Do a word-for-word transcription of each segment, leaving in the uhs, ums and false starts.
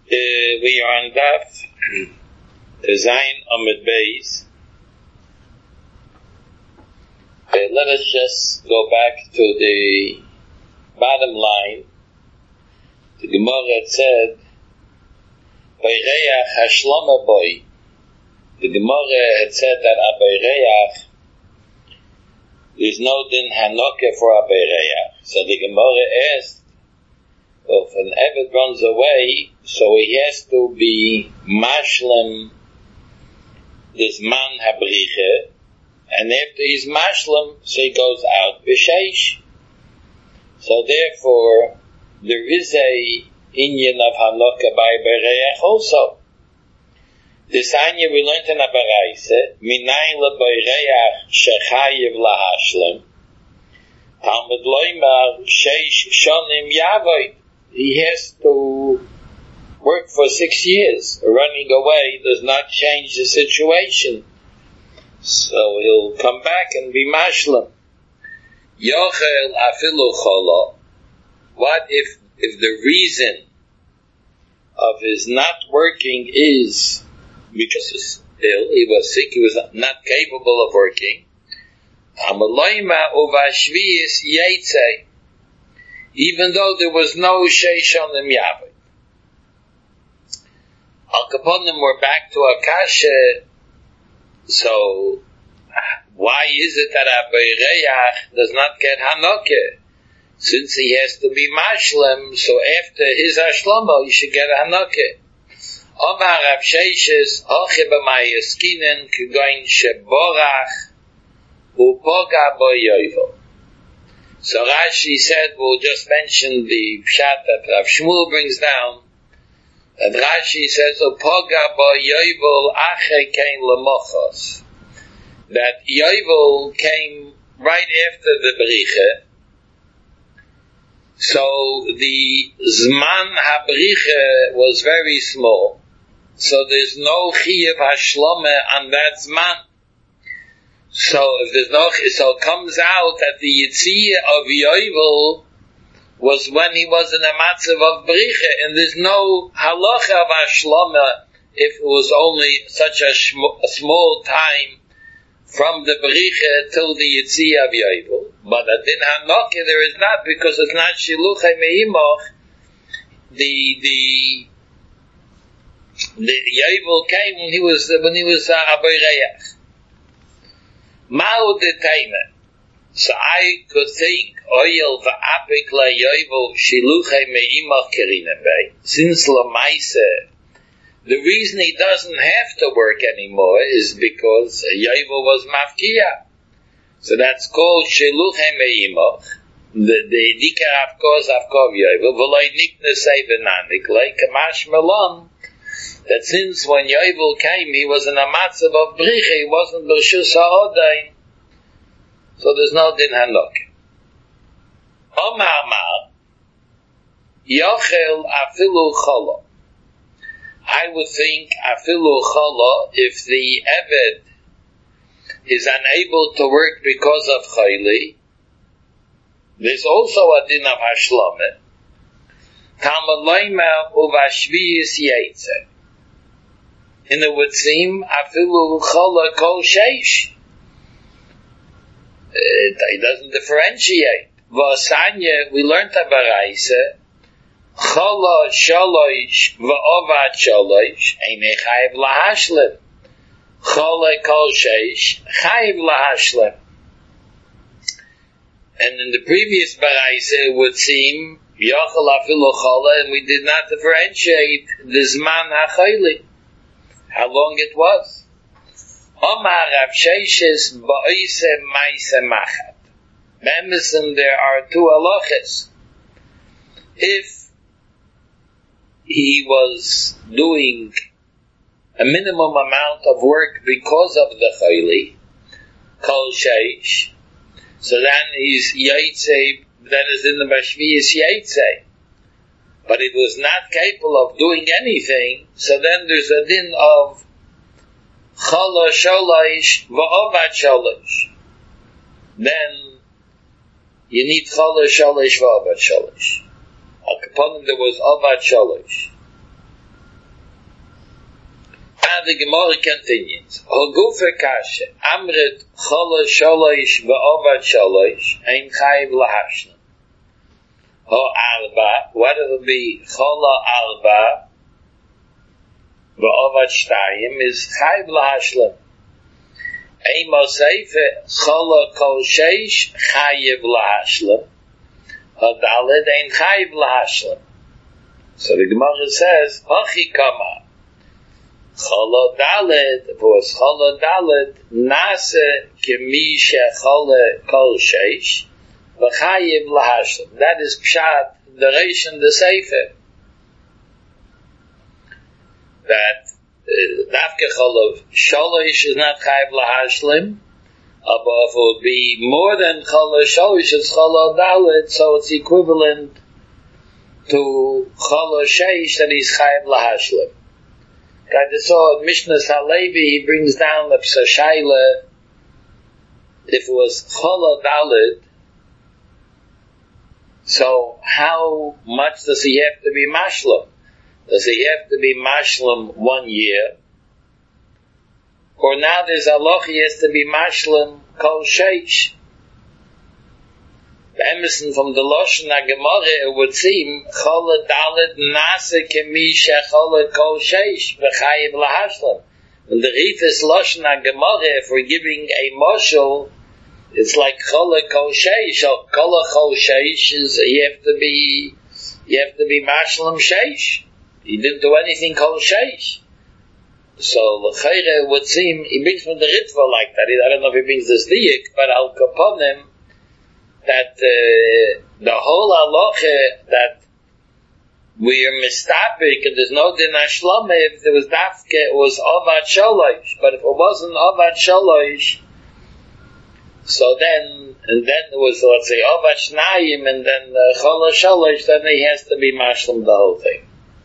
Uh, we are on Daf Zayin Amud Beis. Uh, let us just go back to the bottom line. The Gemara had said, "Bayreach hashlama boy." The Gemara had said that Abayreach, there's no din Hanukkah for Abayreach. So the Gemara asked, well, if an Eved runs away, so he has to be Mashlim this man Habriche, and after he's Mashlim, so he goes out B'sheish. So therefore, there is a inyan of Hanukkah by Abayreach also. This anya we learned in Abaraise, Minayin leBayreach shechayiv lahashlim, Talmud loymar sheish shonim yavoid. He has to work for six years. Running away does not change the situation. So he'll come back and be mashlim. Yochel afilu chola. What if, if the reason of his not working is because he's ill, he was sick, he was not capable of working? Amalayma uvashviis yeitzei. Even though there was no sheishonim yavod. Al kaponim, we're back to Akasha. So, why is it that Abayreach does not get Hanukkah? Since he has to be Mashlim, so after his Ashlama, he should get a Hanukkah. Omar Rav Sheishes, Hoche b'mayaskinen, k'goyin sheborach, u'poga bo yoivo. So Rashi said, we'll just mention the pshat that Rav Shmuel brings down, and Rashi says, u'poga bo yoivo ache kein lemochos. That Yovel came right after the Beriche. So the Zman HaBeriche was very small. So there's no Chiyav HaShlome on that Zman. So if there's no, so it comes out that the Yitziyah of Yovel was when he was in a matzav of Beriche, and there's no halacha of HaShlome if it was only such a, shm- a small time from the Beriche till the Yitziyah of Yovel. But at Din HaNokkah there is not, because it's not Shiluchei Me'imoch. The, the, the Yovel came when he was, when he was uh, Abayreach. Ma'u D'Taina. So I could think, Oyel v'apik la Yovel Shiluchei Me'imoch Kerina Bey. Since Lamaise, the reason he doesn't have to work anymore is because Yovel was Mafkiya. So that's called Shiluchei Me'imoch. The the Dikar Avkoz Avkov Yovel V'loi Nikne Sevenanik like Kamash Melon, that since when Yovel came he was in a matzav of Briche, he wasn't B'Rshus HaOdain. So there's no Din Hanukkah. Omar Mar Yochel Afilu Cholo. I would think afilu chala, if the Eved is unable to work because of chayli, there's also a din of hashlama. Talmud loymar uvashvius yeitzeh. And it would seem afilu chala kol sheish. It doesn't differentiate. V'asanya, we learned Abaraise, Chala shalosh v'ovad shalosh einei chayiv lahashlim. Chala kol sheish chayiv lahashlim. And in the previous baraisa it would seem yochel afilu chala, and we did not differentiate the zman hachayli, how long it was. Omar Rav Sheishes ba'ise ma'ise machat. Memison, there are two halachas. If he was doing a minimum amount of work because of the chayli, kol sheish, so then he's yaitze, then is in the mashviyas yaitze. But it was not capable of doing anything, so then there's a din of chala sholish va'ovad sholish. Then you need chala sholish va'ovad sholish. Upon him there was Avad Shalosh. Now the Gemara continues. Hogufe kashe, amrit chola sholosh v'ovad sholosh, ein chayiv lahashlam. Ho arba, what it'll be, chola arba, v'ovad shtayim, is chayiv lahashlam. Ein moseife, chola kol sheish, chayiv lahashlam. Ho daled, ein chayiv lahashlam. So the Gemara says, Hachi kama, Chala Dalet, if it was Chala Dalet, Nase Kemi Shechala Kol Sheish, V'chayiv Lahashlam. That is Pshat, the Reish and the Sefer. That Dafke Chala Sholosh is not Chayiv Lahashlim, but if it would be more than Chala Sholosh, it's Chala Dalet, so it's equivalent to Chala Sheish that is Chayiv Lahashlim. God, I saw Mishnah Halevi, he brings down the Psashayla, if it was Chala Dalet, so how much does he have to be Mashlam? Does he have to be Mashlam one year? Or now there's Aloch, he has to be Mashlam Kol Sheish. Emerson from the Lashon HaGemara, it would seem Chola Dalet Nase Kemi Shechola Kol Sheish V'chayiv Lahashlam. When the Rifus Lashon HaGemara, if we're giving a moshel, it's like Chola Kol Sheish, or Kola Kol Sheish is, you have to be, you have to be Mashlam Sheish. He didn't do anything Kol Sheish. So L'chayre would seem, he brings from the Ritva like that. I don't know if he brings this Diyik, but Al Kaponim, that uh, the whole halacha that we are mistapik and there's no din hashlama if there was dafke, it was avad shalosh. But if it wasn't avad shalosh, so then and then it was, let's say, avad shnayim and then chola shalosh, then he has to be mashlam the whole thing.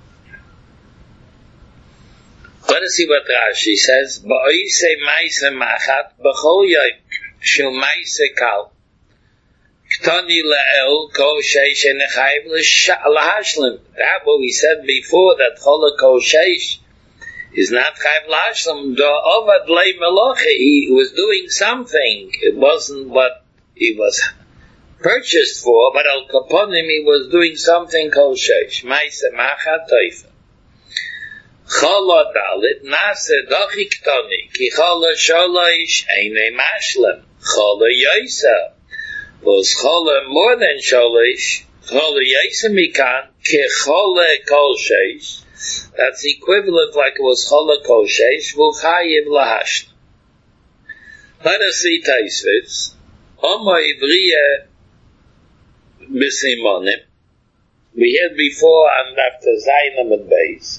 Let us see what Rashi says. Ba'oise ma'ise machat b'chol yoik shel ma'ise kal. Ktani la'el kol sheish and echayiv lahashlim. That what we said before, that chola kol sheish is not chayiv lahashlim. The ovad lei meloche, he was doing something. It wasn't what he was purchased for, but al kaponim he was doing something kol sheish. Ma'ase machat toifa. Chola dalit nase dochi ktani ki chola sholosh einei mashlim. Chola yoisa was chola more than sholish, chola yaisa mikan, ke chola kol sheish. That's equivalent like it was chola kol sheish, v'chayiv lahashlam. Let us see Taisvitz. Omo ivriya b'simonim. We had before on after Zainam and Beis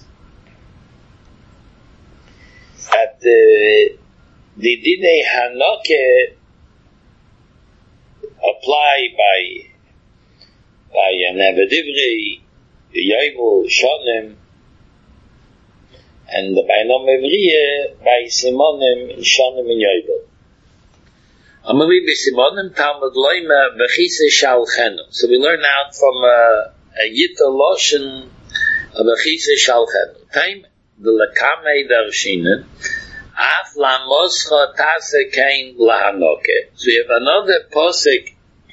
that uh, the Dinei Hanoke apply by by an Avedivri, Yovel, Shonim, and by Nom Evriye, by Simonim, Shonim, and Yovel. Amali b'Simonim Talmud Loima b'Chise Shalchenu. So we learn out from a, a Yita Loshen of b'Chise Shalchenu. Time the Lakame Darshinen. Af la moscha tase kein lahanoke. So we have another posik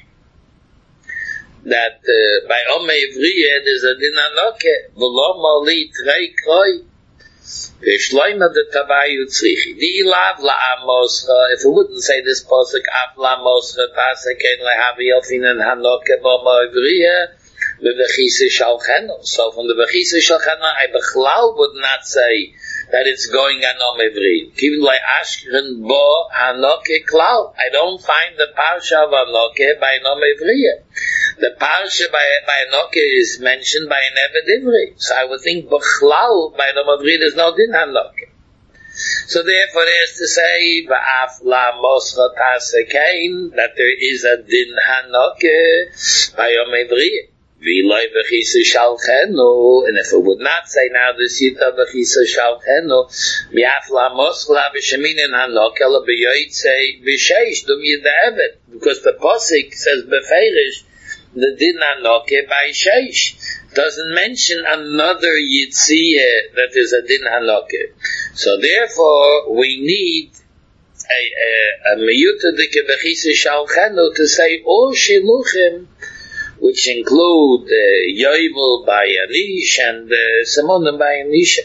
that uh, by Ome Ivriye there's a din hanoke. V'lo mali trei kroi v'shloima de tavayu tzrichi. Di ilav la moscha. If we wouldn't say this posik, af la moscha tase kein lahavi ofinen hanoke b'Ome Ivriye v'v'chise shalchenu. So from the v'chise shalchenu I bechlal would not say that it's going on Om Ivri. Even like Ashken Bo Hanoke Klau. I don't find the Parsha of Hanoke by Om Ivri. The Parsha by, by Hanoke is mentioned by an Eved Ivri. So I would think Bechlau by Om Ivri there's no din Hanoke. So therefore it has to say Va'af La Moscha Tasekein that there is a din Hanoke by Om Ivri. And if it would not say now the Sita B'chisa Shalchenu, Mi'af Lamos L'Abishaminin Hanok Ela B'yoytze B'sheish Dum Yida'evet. Because the Posik says B'feirish the din hanoke by sheish. Doesn't mention another yitziyah that is a din hanoke. So therefore, we need a miyuta dike bechisa shalchenu to say all shiluchim, which include uh, Yovel by Anish and uh, Simonim by Anisha.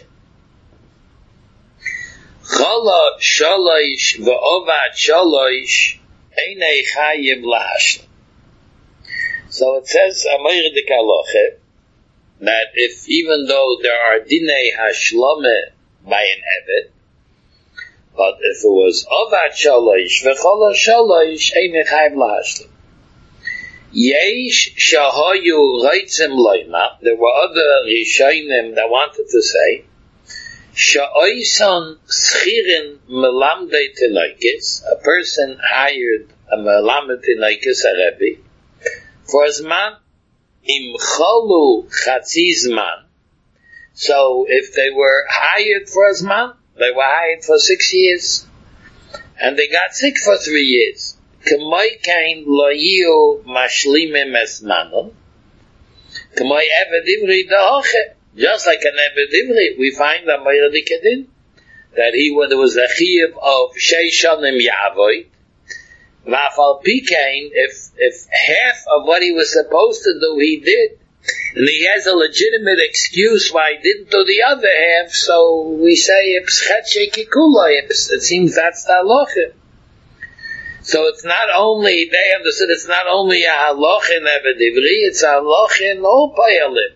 Chala shalosh v'ovad shalosh einei chayiv lahashlim. So it says, Amayr de Kaloche, that if even though there are dinei hashlame by an evet, but if it was ovad shalosh v'chala shalosh einei chayiv lahashlim. Yesh shahayu reitzim loima. There were other Rishonim that wanted to say sha'oisan schirin melamdei tenoikis. A person hired a melamed tenoikis, a rebbe, for a zman im chalu chatzi zman. So if they were hired for a zman, they were hired for six years, and they got sick for three years. K'moy kain lo yiu mashlimim esmanon. K'moy eved ivri da'oche. Just like an eved ivri, we find that Meir Dikedin, that he there was a chiyuv of sheishanim ya'avoid. V'afal pikein, if if half of what he was supposed to do he did, and he has a legitimate excuse why he didn't do the other half, so we say ipschet shekikula. It seems that's the halacha. So it's not only, they understood it's not only a halach in Eved Ivri, it's a halach in all payalim.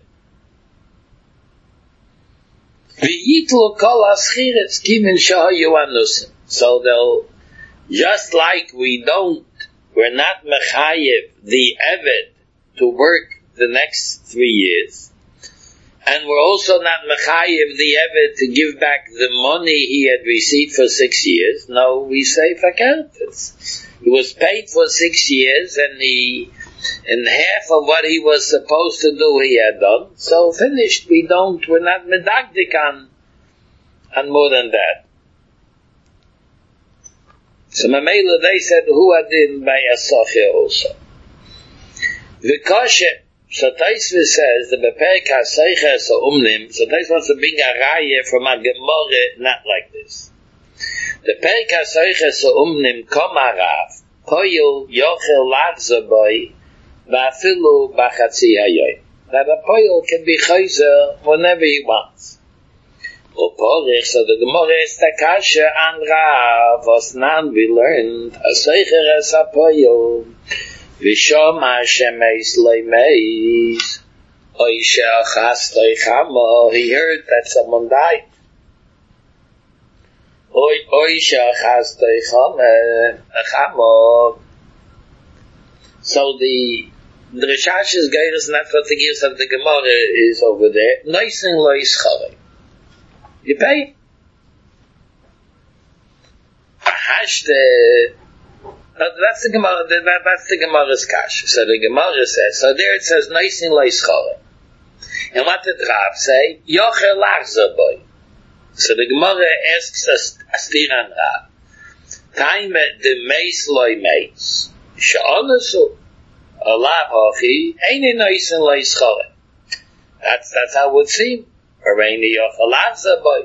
V'yitlu kol aschiretz kimin shahayu anusim. So they'll, just like we don't, we're not mechayev the Eved to work the next three years, and we're also not mechayev the Eved to give back the money he had received for six years. No, we say fakat. He was paid for six years, and he, and half of what he was supposed to do, he had done. So finished. We don't. We're not medagdik on, on more than that. So Mamela, they said who adin by Asacher also. V'kashe. So Taisva says the Beperek HaSeicher so umnim. So Taisva wants to bring a raya from a Gemara, not like this. The Perek HaSeicher so umnim komarav poyil yochel lachzer boy va'afilu b'chatzi hayoyim. That a poyil can be chayzer whenever he wants. Uporich, so the Gemara is takasha an Rav, was nan we learned HaSeicher es a poyil v'shoma shemeis leimeis oisha chastoi chamo. He heard that someone died. Oy oy shachas teicham chamo. So the the Rishash's guidance not for the gears of the Gemara is over there. Nice and lois chalei. You pay. Hashte. That's the Gemara. That's the Gemara's kash. So the Gemara says. So there it says nice and lois chalei. And what did Rav say? Yochel lachzer boy. So the Gemara asks us, Astir and Rav, Taime de meis loy meis, she'onasu, alav hochi, eini noisen loy schole. That's, that's how it would seem. Areini yoch alav zaboy.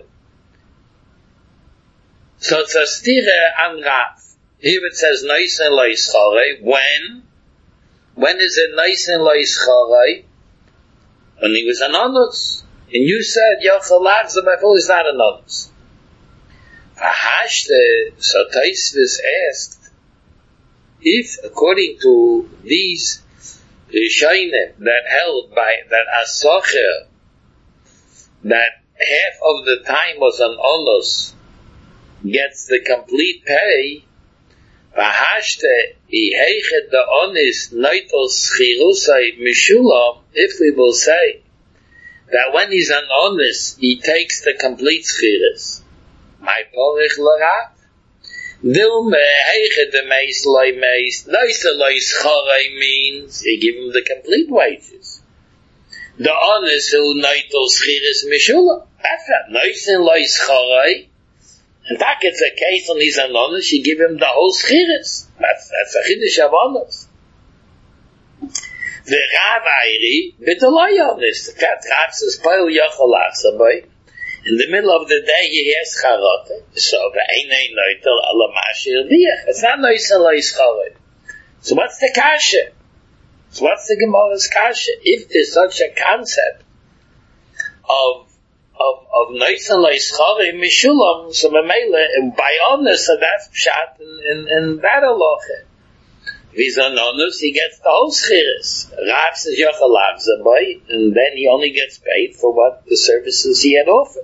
So it's Astir and Rav. Here it says noisen loy schole. When? When is it noisen loy schole? When he was an onus. And you said, Yochalav Zabaful is not an onus. Vahashte, so Taisvis asked, if according to these Rishonim that held by, that Asocher, that half of the time was an onus, gets the complete pay, Vahashte, Ihechet the onis, Noitos Chirusai Mishulam, if we will say, that when he's an honest, he takes the complete schiris. My porich l'rav. Dil meheiche de meis loy meis. Noise loy schorei means he give him the complete wages. The honest who noitel schiris mishula. That's that. Noise loy schorei. And that gets a case when he's an honest, you give him the whole schiris. That's, that's a chiddush of honest. The Rav Eiri, b'deloyonis. The cat Rav says, Poil yochol achsaboy. In the middle of the day, he has charata. So, v'einei noitel ala mashir biach. It's not noisel loischoroi. So what's the kasha? So what's the Gemara's kasha? If there's such a concept of of of noisel loischoroi mishulam, so memele, and by honest, so that's pshat in, in, in that halacha. He's on honest, he gets the whole schiris. Rav says yochel achsaboy, and then he only gets paid for what the services he had offered.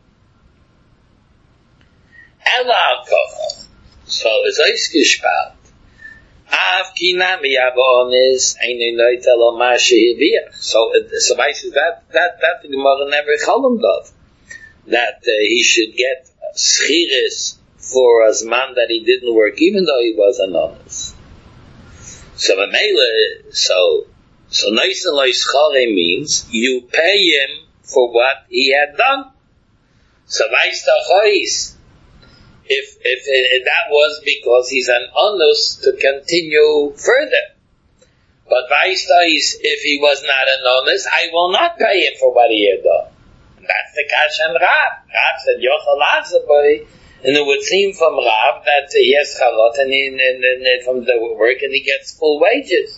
Ela al-kocha. So, it's oiskishpat. Av kinami yavonis einu noitel al mashi hiviach. So, so says that, that, that the Gemara never cholam dov. That uh, he should get schiris for a man that he didn't work, even though he was anonymous. So, Mamela, so, so noisen loischore means you pay him for what he had done. So, weist achois. If, if, if that was because he's an onus to continue further. But Vaistais, if he was not an onus, I will not pay him for what he had done. And that's the Kash and Rav. Rav said, Yochel achsaboy, and it would seem from Rav that he has charot and, he, and, and, and from the work and he gets full wages.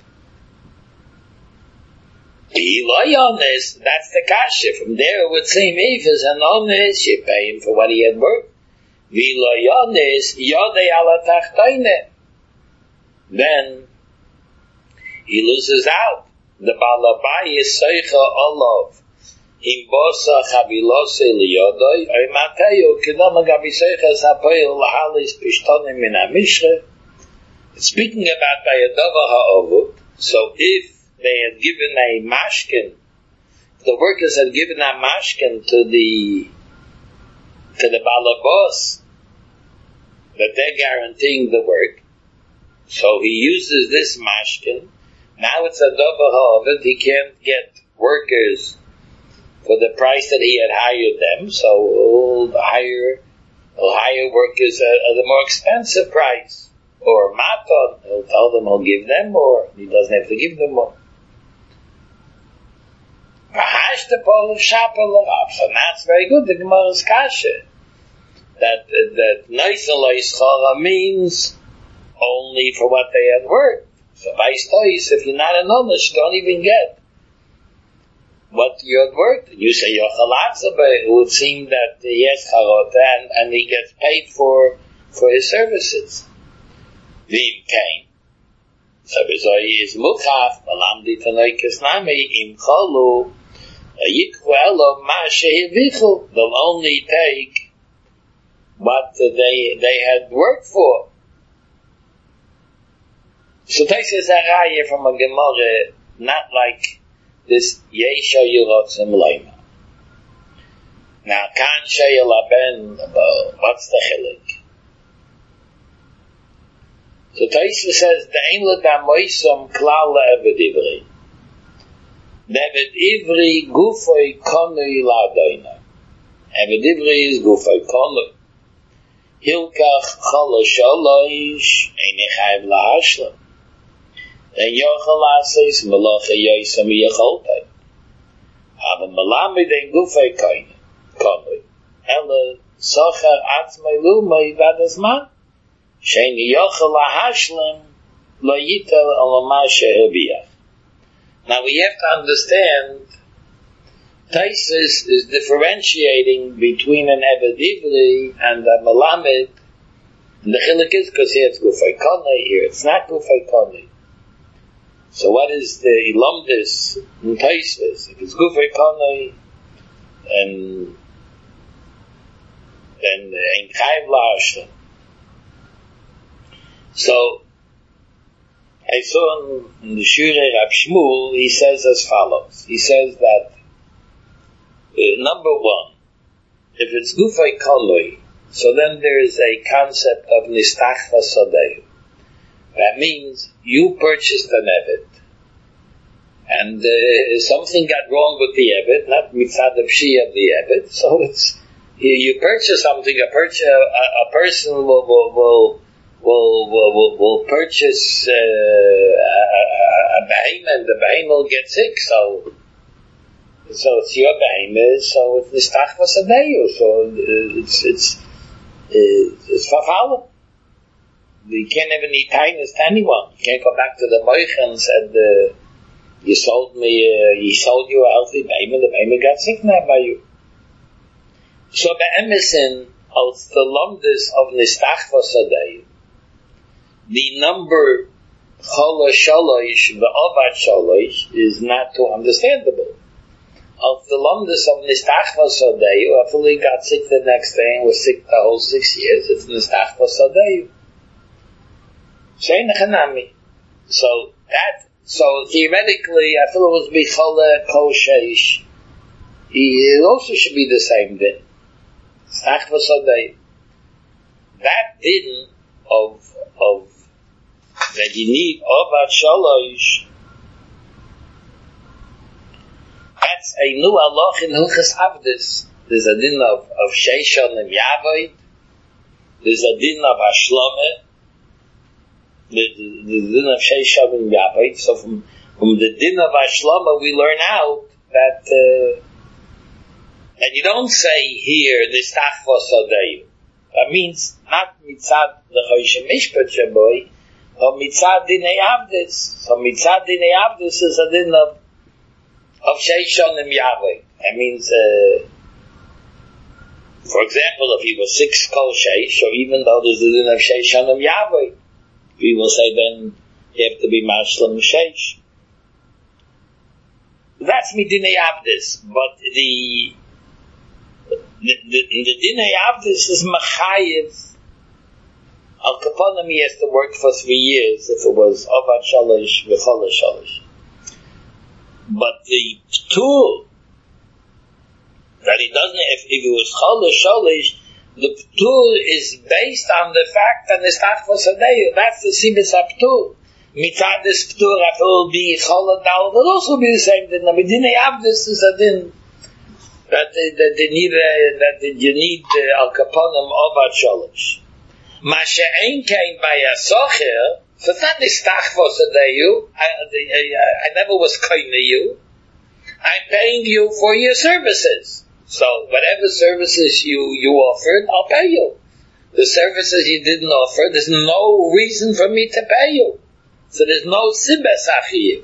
Eloi honest, that's the Kasha. From there it would seem if he's an honest, you pay him for what he had worked. Viloyonis yodei ala tachtoine. Then he loses out. The balabai is soicha olav im bosa chavilose liyodoi or mateyo kedama gabi soicha sapoil lahalis pishtonim min hamishre. Speaking about by a dava ha'ovut, so if they had given a mashkin, the workers had given a mashkin to the to the balabos, that they're guaranteeing the work. So he uses this mashkin. Now it's a double ha'ovet. He can't get workers for the price that he had hired them. So he'll hire, he'll hire workers at, at a more expensive price. Or maton. He'll tell them he'll give them more. He doesn't have to give them more. So that's very good. The Gemara's kasha. That that noisel loischora means only for what they had worked. So Vaistais, if you're not an honest, you don't even get what you had worked. You say yochel achsaboy, it would seem that he has charot and, and he gets paid for for his services. Vim kain. So bezoi is muchaf, malamdi tanoikes nami im cholu yikhu elo ma shehivichu. They'll only take what they they had worked for. So this is a raya from a Gemara, not like this Yesha Yerotzim Leima. Now, Kan Sheyel Aben, what's the chilik? So Taisa says, De'en l'dam moisom klal le'eved ivri. Le'eved ivri gufoi konui la'adoina. Eved ivri is gufoi konui. Hilkach chalashaloish ein chayv lahashlam. Then yochel ases malacha yoisam yacholtai. Ava malamed ein gufay koine konui. Ela socher atzmai lumai vadazman. Shein yochel lahashlam lo yitel alama shehebiach. Now we have to understand Taisus is differentiating between an Eved Ivri and a Malamed. And the chilik is because here it's Gufay Konei, here it's not Gufay Konei. So what is the Ilomdis in Taisus? If it's Gufay Konei, and then Ein Chayv La'ashlim. So I saw in, in the Shure Rab Shmuel, he says as follows. He says that Uh, number one, if it's gufay konoi, so then there is a concept of nistach vasadeh. That means you purchased an eved, and uh, something got wrong with the eved, not mitzad of shi of the eved. So it's you, you purchase something. A, purchase, a, a person will will, will will will will, will purchase uh, a, a, a behemoth, and the behemoth will get sick. So, so it's your behemoth. So it's the stach vasadeyu. So uh, it's it's uh, it's verfallen. You can't have any kindness to anyone. You can't go back to the moich and said, uh, "You sold me, uh, you sold you a healthy behemoth. The behemoth got sick now by you." So be'emesin als the lomdes of nistach vasadeyu. The number Chola Shalosh V'Avad Shalosh is not too understandable. Of the Lomdus of Nistach Vasadeyu, I fully got sick the next day and was sick the whole six years. It's Nistach Vasadeyu. Shein Chanami. So that, so theoretically, I feel it was Bichola Kol Sheish. It also should be the same din. Nistach Vasadeyu. That din of of that you need Avad Shalosh, that's a new halach in Hilchas Avdus. There's a din of, of Sheishon and Yavoid. There's a din of Hashlomeh. The, the, the din of Sheishon and Yavoid. So from, from the din of Hashlomeh we learn out that uh, that you don't say here Nistach Vasadeyu. That means not mitzad the Choshen Mishpat Shaboy, or mitzad dinei avdus. So mitzad dinei avdus is a din of of Sheishon and Yahweh. That means, uh, for example, if he was six kol sheish, or even though there's a din of Sheishon and Yahweh, we will say then you have to be mashlam sheish. That's midinei avdus, but the The, the, the dinei avdus is machayev. Al kaponim he has to work for three years if it was avad shalosh v'chola shalosh. But the ptur that he doesn't, if, if it was chola shalosh, the ptur is based on the fact that the stach vasadeyu. That's the sibis ptur. Mitzad this ptur will be chola dal. Will also be the same din. The dinei avdus is a din. That that they need uh, that you need uh, al kaponim avad shalosh. Ma she'ein kein by a socher. So it's not nistach vasadeyu. I, I, I never was kind to you. I'm paying you for your services. So whatever services you you offered, I'll pay you. The services you didn't offer, there's no reason for me to pay you. So there's no sibes achiyev.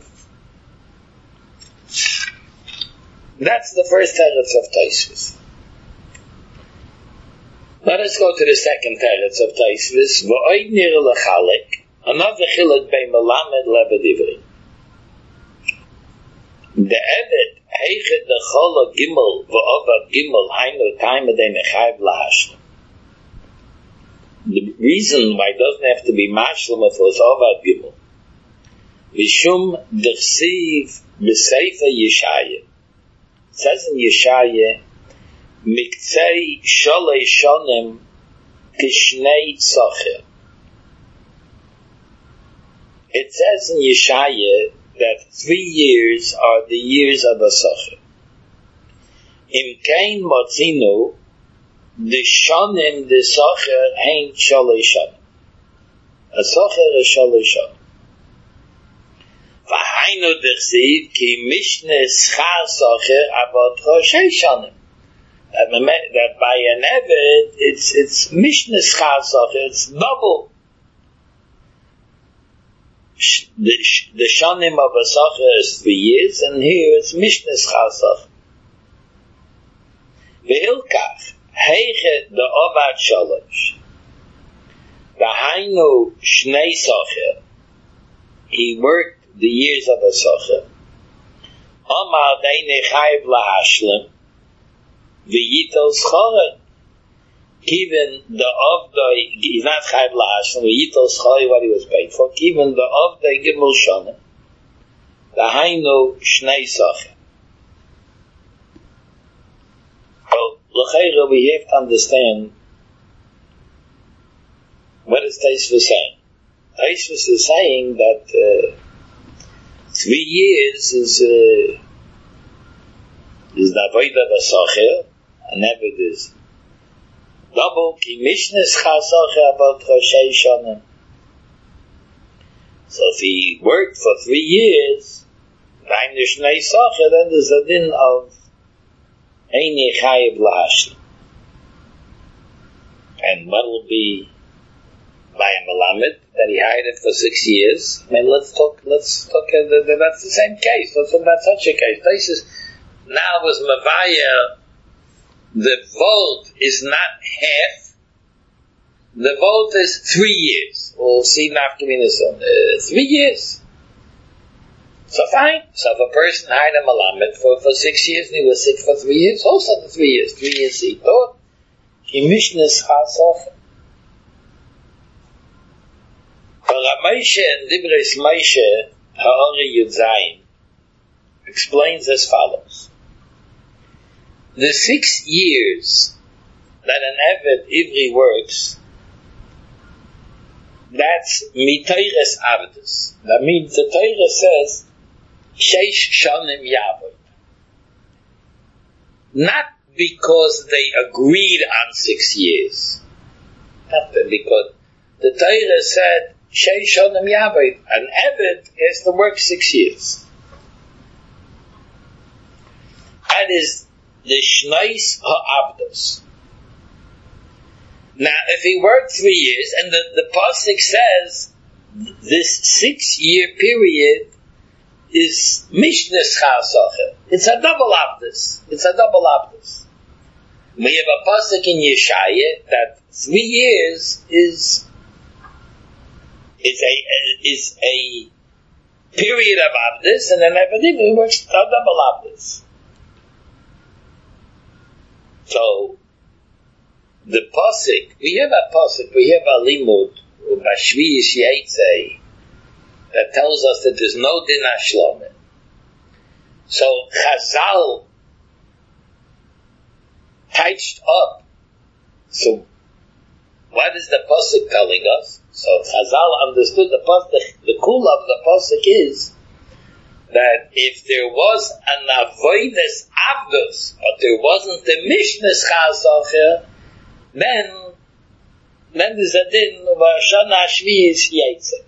That's the first teretz of Taisvis. Let us go to the second teretz of Taisvis. V'oid nir l'chalik, another chilek bei melamed lebed ivri. The evet heichet the chola gimel v'ovad gimel hainu taime de mechayv lahashlim. The reason why it doesn't have to be mashlim if it was ovad gimel, mishum d'chsiv b'seifa Yeshaya. It says in Yeshaya, Miktzei Sholei Shonim Kishnei Tzocher. It says in Yeshaya that three years are the years of a Socher. Im Kein Motzinu, the Shonim, the Socher, ain't Sholei Shonim. A Socher is Sholei Shonim. V'hainu d'chsiv ki mishne schar socher avot choshei shonim. That by an evet, it's it's mishne schar socher, it's double. The, the shonim of a socher is three years, and here it's mishne schar socher. V'hilkach heichet the ovad shalosh. V'hainu shnei socher. He worked the years of a socher. Omar deine chayv lahashlim v'yitel schoret. Even the avdai, he's not chayv lahashlim, v'yitel schoret what he was paid for. Even the avdai gimel shonim. V'hainu shnei socher. So, l'chayra we have to understand what is Taisvis saying. Taisvis is saying that uh, Three years is uh, is the avodah of a socher, and never is double ki mishnes chasoche about Roshei Shonim. So if he worked for three years, then there's a din of Eini Chayiv Lahashlim. And what will be by a Melamed that he hired it for six years? I mean, let's talk, let's talk, uh, the, the, that's the same case. Let's talk about such a case. This is, now was Mavaya, the vote is not half, the vote is three years. We'll see after Minnesota. Uh, three years. So fine. So if a person hired a Melamed for, for six years and he was sick for three years, also the three years. Three years he taught. Ki mishnes chasoche. Moshe and Dibres Moshe Ha'ori Yud Zayin explains as follows. The six years that an Eved Ivri works, that's Miteires Avdus. That means the Torah says Sheish Shonim Yavod. Not because they agreed on six years. Not because the Torah said Sheish Shonim Yavod. An Eved has to work six years. That is the Shneis Ha'avdus. Now, if he worked three years, and the, the Pasuk says this six-year period is Mishnes Chasoche. It's a double Avdus. It's a double Avdus. We have a Pasuk in Yeshaya that three years is is a is a period of Avdus, and then Eved works a double Avdus. So, the Pasuk, we have a Pasuk, we have a Limud, Bashviyish Yeitzei, that tells us that there's no Din HaShlomim. So, Chazal touched up. So, what is the Pasuk telling us? So, Chazal understood the Pasuk, the cool of the Pasuk is that if there was an avodas avdos, but there wasn't the mishnes chasoche, then, then there's a din of a shana shvi'is yetze.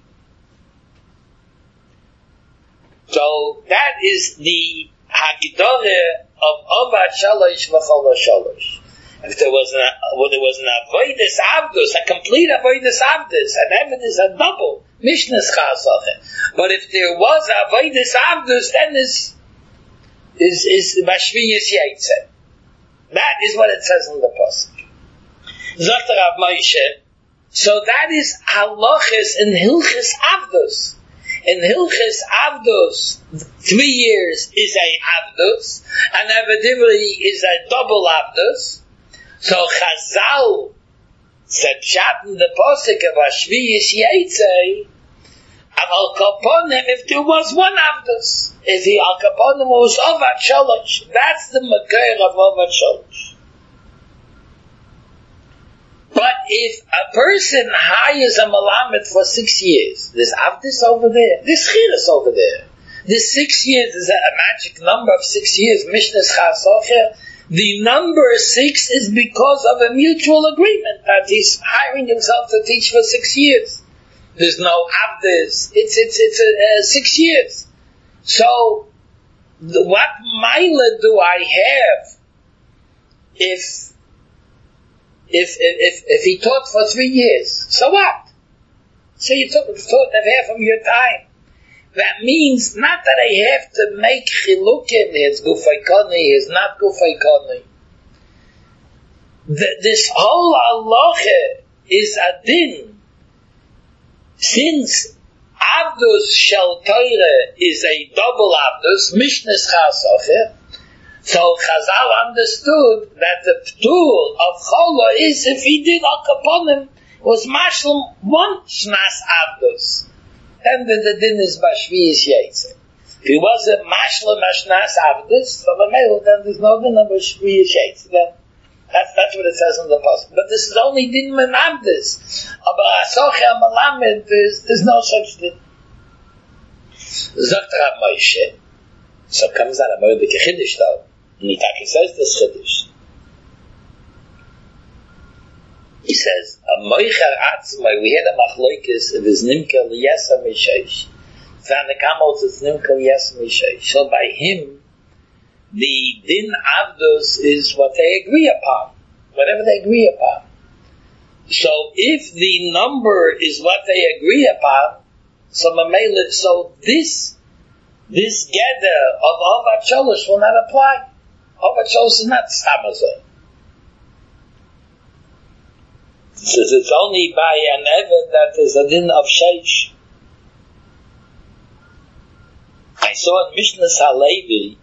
So that is the hagdore of avad shalosh v'chol shalosh. If there was an, well, there was an avodas avdos, a complete avodas avdos, and evidence a double mishnes chasoche. But if there was avodas avdos, then is is is bashviyas yetze. That is what it says in the pasuk. Zakt Rav Moshe. So that is halachas in hilchis avdos. In hilchis avdos, three years is a avdos, and Eved is a double avdos. So Chazal said pshat in the pasuk of Ashviyis Yeitzei, Al Kaponim, if there was one avdos, if the Al Kaponim was Avad Shalosh, that's the Makir of Avad Shalosh. But if a person hires a Melamed for six years, there's avdos over there, there's chiras over there. This six years is a, a magic number of six years, Mishnas Chasoche. The number six is because of a mutual agreement that he's hiring himself to teach for six years. There's no avdos. It's it's it's a, a six years. So, the, what mila do I have if if if if he taught for three years? So what? So you took taught half of your time. That means not that I have to make chilukim, his gufay koni, his not gufay koni. This whole halacha is a din. Since avdus shel Torah is a double avdus, mishnes chasoche, so Chazal understood that the ptur of chola is if he did al kaponim, was mashlim one shnas avdus. Then the, the din is bashviyis yetze. If he was a mashlim ashnas avdus, so the male, then there's no din of bashviyis yetze. Then that's that's what it says in the pasuk. But this is only din men avdus. Aber asoche malamed, there's there's no such din. Zakt Rav Moshe. So comes out a more big chiddush though. Nitaki says this chiddush. He says, a moicher atzmai, we had a machloikis of his nimkel yesa mishaish. Found the kamals it's nimkel yesa mishaish. So by him, the din avdus is what they agree upon. Whatever they agree upon. So if the number is what they agree upon, so mamela, so this, this gather of Avad Sholosh will not apply. Avad Sholosh is not Stamazon. It says it's only by an Eved that is a din of Sheish. I saw in Mishnah Halevi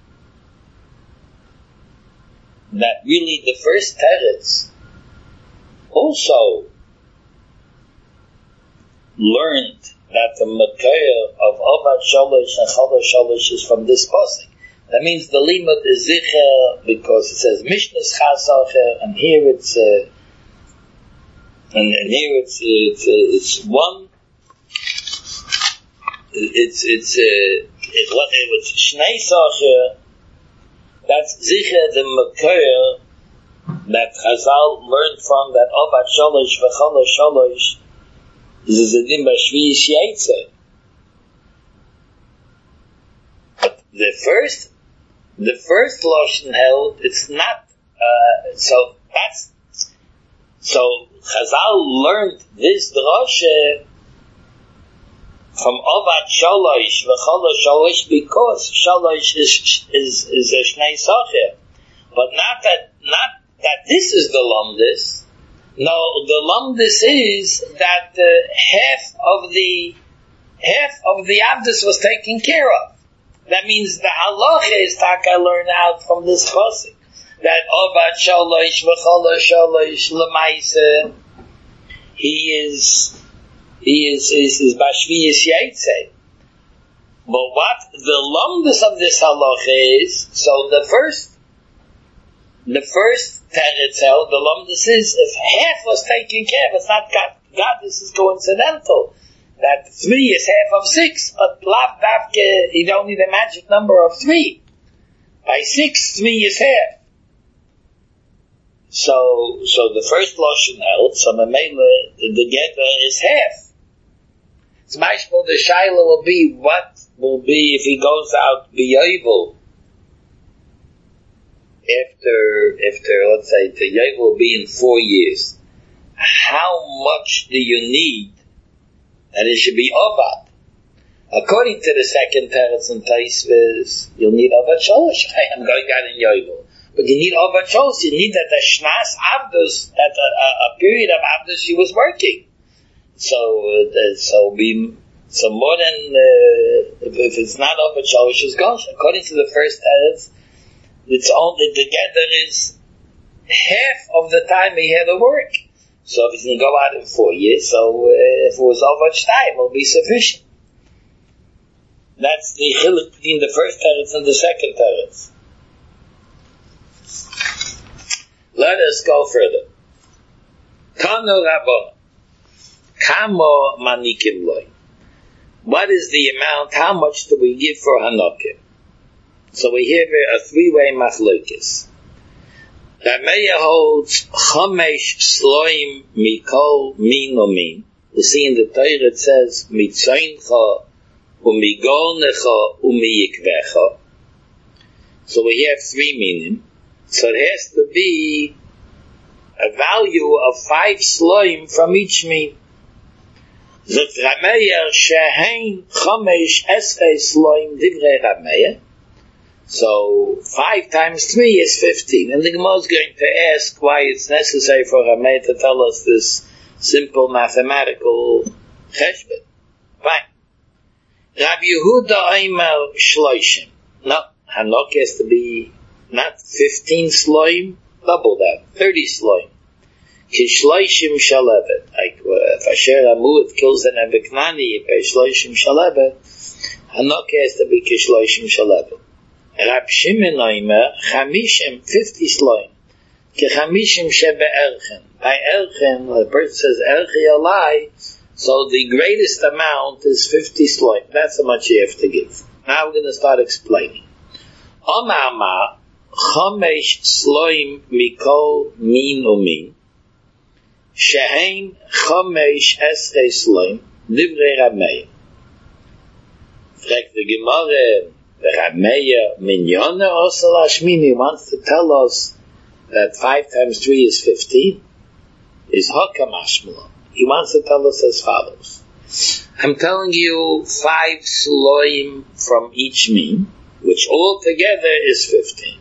that really the first teretz also learned that the Makayah of Avad Sholosh and Cholosh Sholosh is from this pasuk. That means the limud is zicher because it says Mishnah's Chasacher, and here it's uh, and, and here it's it's, uh, it's one. It's it's uh, it's what it's Shnei Sacher. That's zicher the Makayah that Chazal learned from, that Avad Sholosh v'Cholosh Sholosh is a din b'Shvius Yaitze. But the first, the first Lashon held, it's not, uh, so that's, so Chazal learned this drasha from Avad Sholosh v'Cholosh Sholosh because Sholosh is, is, is a Shnei Sacher. But not that, not that this is the Lumdis. No, the Lumdis is that uh, half of the half of the Avdus was taken care of. That means the halacha is taka learned out from this pasuk that Avad Sholosh v'Cholosh Sholosh l'maisa he is he is is is b'Shvius Yaitze. But what the Lumdis of this halacha is, so the first The first teretz held, the Lumdis is, if half was taken care of, it's not God, God, this is coincidental. That three is half of six, but lav davke, you don't need a magic number of three. By six, three is half. So, so the first Lashon held, so Mamela, the Gether is half. So Mashmo, the Shaila will be, what will be if he goes out b'yovel? After, after, let's say, the Yovel will be in four years. How much do you need that it should be Ovad? According to the second teretz and Taisves, you'll need Ovad Sholosh. I'm going out in Yovel. But you need Ovad Sholosh. You need that the Shnas Avdus, that a, a, a period of Avdus she was working. So, uh, so be, so more than, uh, if, if it's not Ovad Sholosh, it's gone. According to the first teretz, it's only together is half of the time he had to work. So if he's going to go out in four years, so uh, if it was over time, it will be sufficient. That's the chiluk between the first teretz and the second teretz. Let us go further. Kano Rabbon, Kamo Manikim Loi. What is the amount? How much do we give for Hanukkah? So we have a three-way machlokes. Rameya holds chamesh sloim mikol min umin. You see in the Torah it says mitzayncha umigonecha umiyikvecha. So we have three meaning. So it has to be a value of five sloim from each mean. Zot Rameya shehein chamesh esrei sloim divrei Rameya. So, five times three is fifteen. And the Gemara is going to ask why it's necessary for Rameh to tell us this simple mathematical cheshbon. Fine. Rabbi Yehuda Omer Shloishim. No, Hanukkah has to be not fifteen sloim, double that, thirty sloim. Kishloishim shalevet. Like, if Asher Amud kills an Ebeknani, Kishloishim shalevet, Hanukkah has to be Kishloishim shalevet. Rab Shimon Omer, Chamishim, fifty sloim. Ke Chamishim shebe Erchen. By Erchen, the person says Erchi Alai, so the greatest amount is fifty sloim. That's how much you have to give. Now we're going to start explaining. Omama, Chomesh sloim mikol min umin. Shehein Chomesh Esrei Sloim, Divrei Rab Meir. Fragt the Gemara, the Rab Meir, Minyona Osel Hashmini wants to tell us that five times three is fifteen. Is Hakam Ashmala. He wants to tell us as follows. I'm telling you five Sloim from each mean, which all together is fifteen.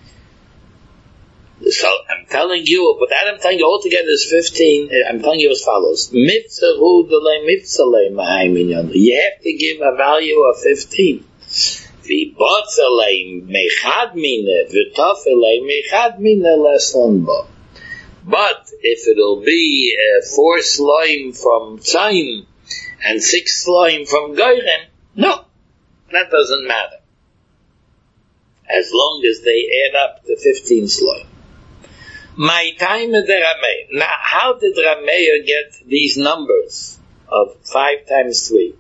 So I'm telling you, but that I'm telling you all together is fifteen. I'm telling you as follows. Mitzah delay mitzah mahai minyan. You have to give a value of fifteen. V'botzalei mechad mina, v'tofelei mechad mina leson bo. But if it'll be uh, four slime from Tzayim and six slime from Goyrem, no, that doesn't matter. As long as they add up to fifteen slime. My time of the Rameir. Now, how did Rameir get these numbers of five times three?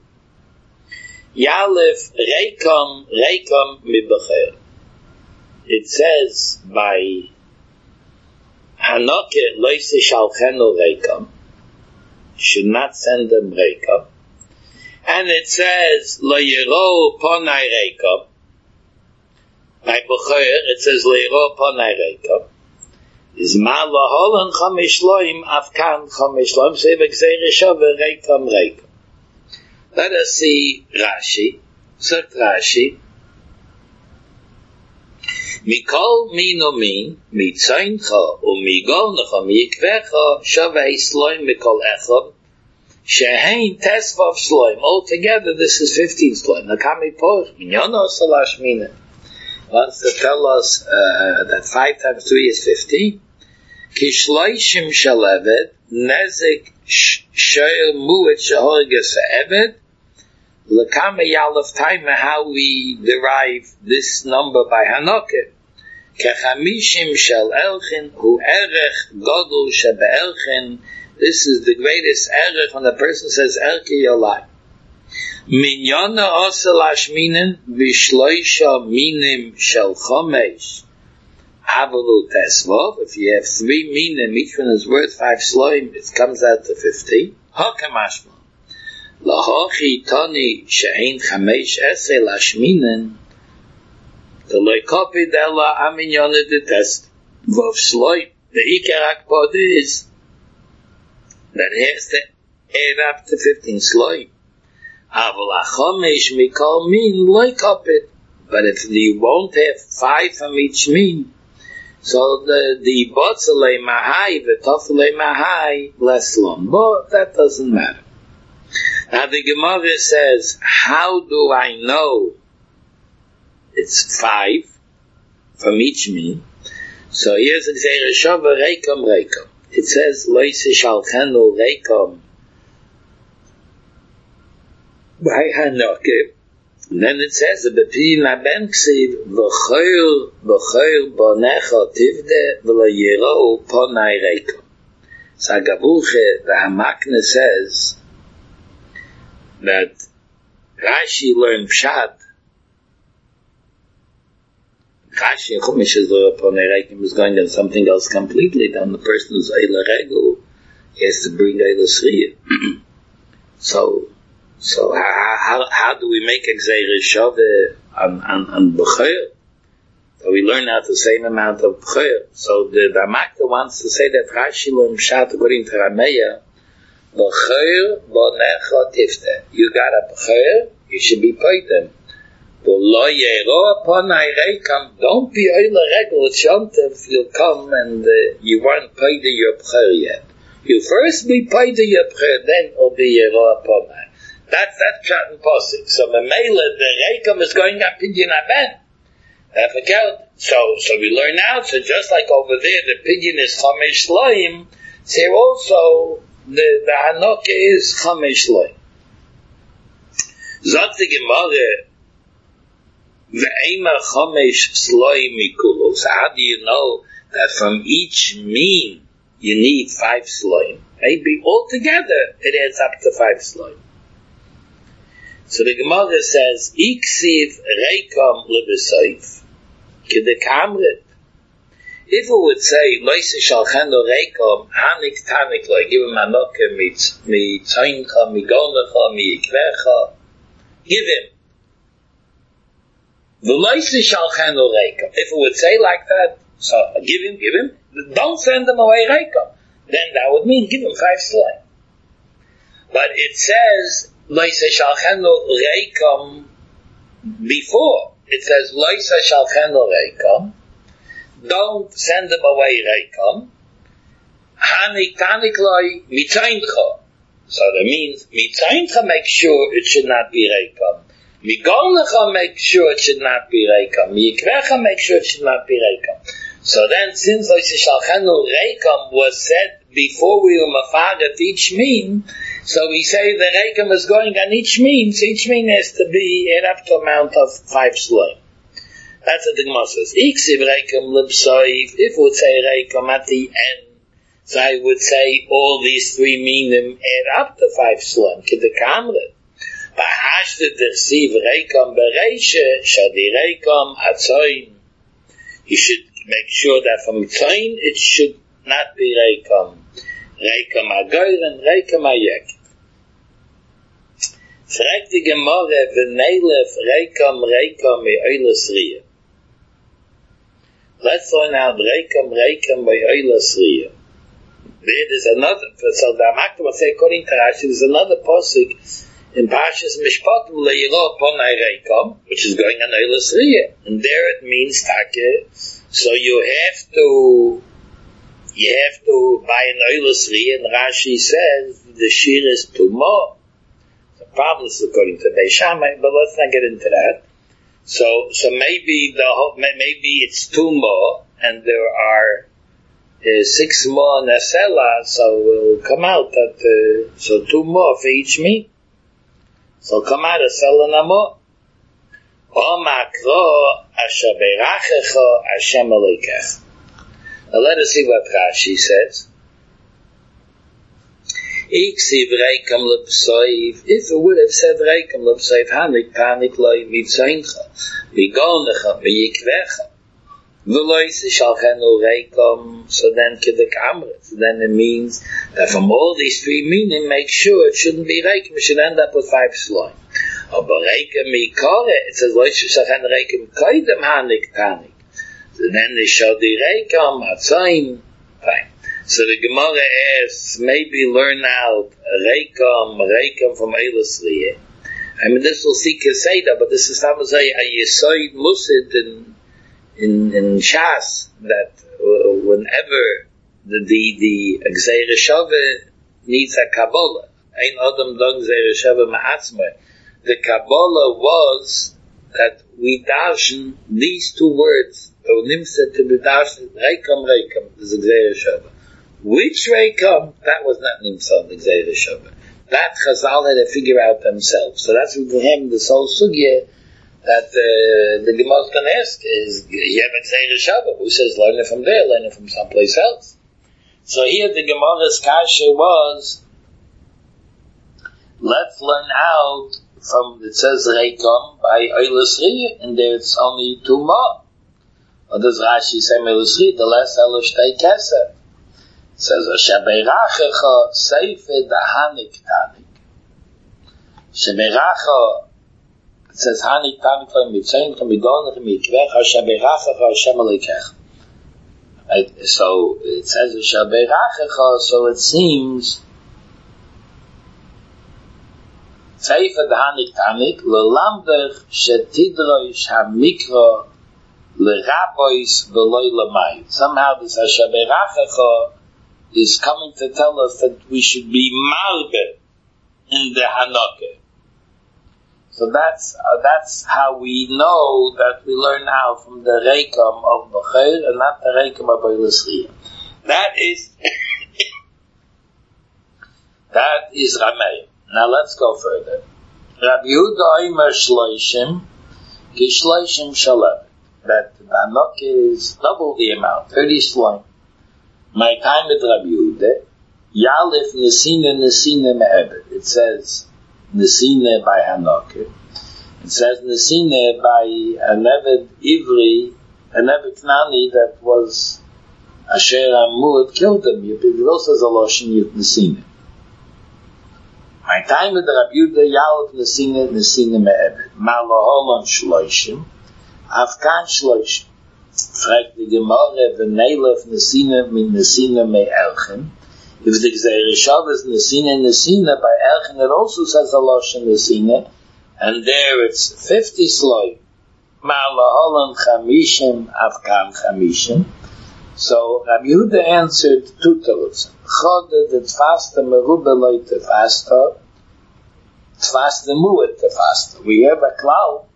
Yalef Reikom Reikom Mibacher. It says by Hanoke Loise Shalchenu Reikom, should not send them Reikom, and it says Lo Yero Ponai Reikom. By Bacher it says Lo Yero Ponai Reikom. Is ma laholan chamish loim afkan chamish loim sevek zeirishov reikom reikom. Let us see Rashi. Sagt Rashi. Mikol minu min mitzayncha umigonecha mikvecha shavei sloim mikol echad shehein tesvav sloim. Altogether, this is fifteen sloim. Nakami por minyono salash mina wants to tell us uh, that five times three is fifteen. Kishloishim shaleved nezik shoyer muet shahorges eved lekame yalef time. How we derive this number by Hanoke? Kechamishim shel elchin hu erech godul shebe elchin. This is the greatest erech when a person says elki yolai. Minyana osel ashminen v'shloisha minim shel chomesh. Avalu tesvov. If you have three minim, each one is worth five sloim, it comes out to fifty. Hakamashma. Lahochi tani she'ein chamesh esei lashminen. The loikopi dela aminyana de test vov sloim. The ikarak pod is that has to add up to fifteen sloim. Aval achomesh mikol min loikopit. But if you won't have five from each min, so the the botzalei mahai, the tofelei mahai, less long. But that doesn't matter. Now the Gemara says, how do I know it's five from each min? So here's the Gzeireshava reikom reikom. It says, loise shalchenu reikom by Hanoke. And then it says, "B'pi naben ksiv v'choir v'choir bonecha tivde v'lo yero ponai reikom." So Gabuche, the Hamakne says that Rashi learned Pshat. Rashi in Chumash is the ponai reikom is going on something else completely. Then the person who's eila regel, he has to bring eila sriya. So. So how, how how do we make a Gzeireshava on on on B'chor? So we learn out the same amount of B'chor. So the the Hamakta wants to say that Rashi learned Pshat according to Rameya. B'chor bonecha tifte. You got a B'chor, you should be paid them. V'lo yero ponai reikom. Don't be oila regel. It's yontev. You'll come and uh, you weren't paid your B'chor yet. You first be paid your B'chor, then it'll be yero ponai. That's that's Pshat and Posik. So Memela, the Reikom is going up Pidyon Aben. That's a So so we learn now. So just like over there, the Pidyon is Chamesh Shloim. So here also the the Hanoke is Chamesh Shloim. Zot the Gemara, ve'ema Chamesh Shloim mikulu. So how do you know that from each mean you need five Shloim? Maybe altogether it adds up to five Shloim. So the Gemara says, Iksiv reikom lebesoif, kedekamret. If it would say, Loise Shalchenu Reikom, Hanik Tanik, like give him Hanoka, mi Tzaincha, mi Gonecha, mi Yikvecha, give him. The Loise Shalchenu Reikom. If it would say like that, so give him, give him, don't send him away Reikom. Then that would mean give him five slime. But it says, Loise Shalchenu Reikom before. It says, Loise Shalchenu Reikom. Don't send them away, Reikom. Hanik Tanikloi Mitzaincha. So that means Mitzaincha make sure it should not be Reikom. Migonecha make sure it should not be Reikom. Mikvecha make sure it should not be Reikom. So then, since Loise Shalchenu Reikom was said before we were mafagat each mean, so we say the Reikom is going on each mean, so each mean has to be an up to amount of five sloim. That's what the Gemara says. Iksiv Reikom Libsoiv, if it would say Reikom at the end, so I would say all these three minim add up to five slum, Kedekamre. Bahashta Dersiv Reikom Bereisha, Shadi Reikom Atzoin. You should make sure that from Tzoin it should not be Reikom. Reikom Agoir and Reikom Ayek. Frag the Gemara, V'neilef Reikom Reikom Me'oilas Riyah. Let's learn out Reikom, Reikom, by Oilas Riyah. There's another, so the Amakta will say, according to Rashi, there's another posuk in Parshas Mishpatim, Le'yiro Ponai Reikom, which is going on Oilas Riyah. And there it means Take, so you have to, you have to buy an Oilas Riyah, and Rashi says, the shir is Tumah. The problem is according to Beis Shammai, but let's not get into that. So, so maybe the whole, maybe it's two more, and there are uh, six more Nasela, so will come out that, uh, so two more for each meat. So come out a Sela Namo. O Makro, Asher Beirachecho, Hashem Elokecha. Now let us see what Rashi says. Iksiv Reikom L'Psoiv. If it would have said Reikom L'Psoiv, Hanik Panik Loi Mitzaincha, Migonecha, Miyikvecha, V'lois Shalchenu Reikom. So then Kedek Amrit. Then it means that from all these three meaning, make sure it shouldn't be Reikom. It should end up with five sloim. But Reikom Mikore, it says Lois Shalchenu Reikom Koidem Hanik Panik. So then they show the Reikom Atzain. Fine. So the Gemara asks, maybe learn out Reikom, Reikom from Oilas Riyah. I mean, this will see Keseda, but this is Tamazay a Yesoid Musid in, in, in Shas, that uh, whenever the, the, the Gzeira Shava needs a Kabbalah, Ein Adam Dong Gzeira Shava Ma'atzmai, the Kabbalah was that we darshan these two words, or Nimsa to be darshan, Reikom, Reikom, is a Gzeira Shava. Which Reikom? That was not Nimsa, the Gzeira Shava. That Chazal had to figure out themselves. So that's what him, this whole sugya, that uh, the Gemara can ask is, you have a Gzeira Shava. Who says learn it from there, learn it from someplace else? So here the Gemara's kasha was, let's learn out from, it says Reikom by Oilas Riyah, and there it's only two more. Or does Rashi say Oilas Riyah, the last Elosh Tei Keser? It says, Shebeirachecha Seife Dahanik Tanik. Shebeiracha, it says, Hanik Tanik Mitzayim Chamidonach Mikvecha Shebeirachecha Hashem Elokecha. So it says Shebeirachecha, so it seems Seife Dahanik Tanik Lelamdech Shetidroish HaMikra Lerabois V'loi Lamai. Somehow this Shebeirachecha is coming to tell us that we should be marbe in the Hanukkah. So that's uh, that's how we know that we learn now from the Reikom of Bechor and not the Reikom of Oilas Riyah. That is that is Rameh. Now let's go further. Rabbi Yehuda Omer Shloishim Ki Shloishim Shalem. That the Hanukkah is double the amount, thirty slime. My time with Rabbi Yehuda, Yalif Nesina Nesina Me'ebed. It says Nesina by Hanukkah. It says Nesina by an Eved Ivri, an Eved Knani that was Asher Amud killed him. It also says a Lashon Yud Nesina. My time with the Rabbi Yehuda Yalov Nesina Nesina Me'ebed. Malaholon Shloishim. Afkan Shloishim. Fragt die Gemara V'neilef Nesina min Nesina Me'elchen. If the Gzeir Shav is Nesina Nesina, by Elchen it also says a Lashon Nesina. And there it's fifty sloy. Ma'alaholan chamishim, afkan chamishim. So Rabbi Yehuda answered two terutzim. Chode de tfasta merube loy tefasta, tfasta muet tefasta. We have a cloud.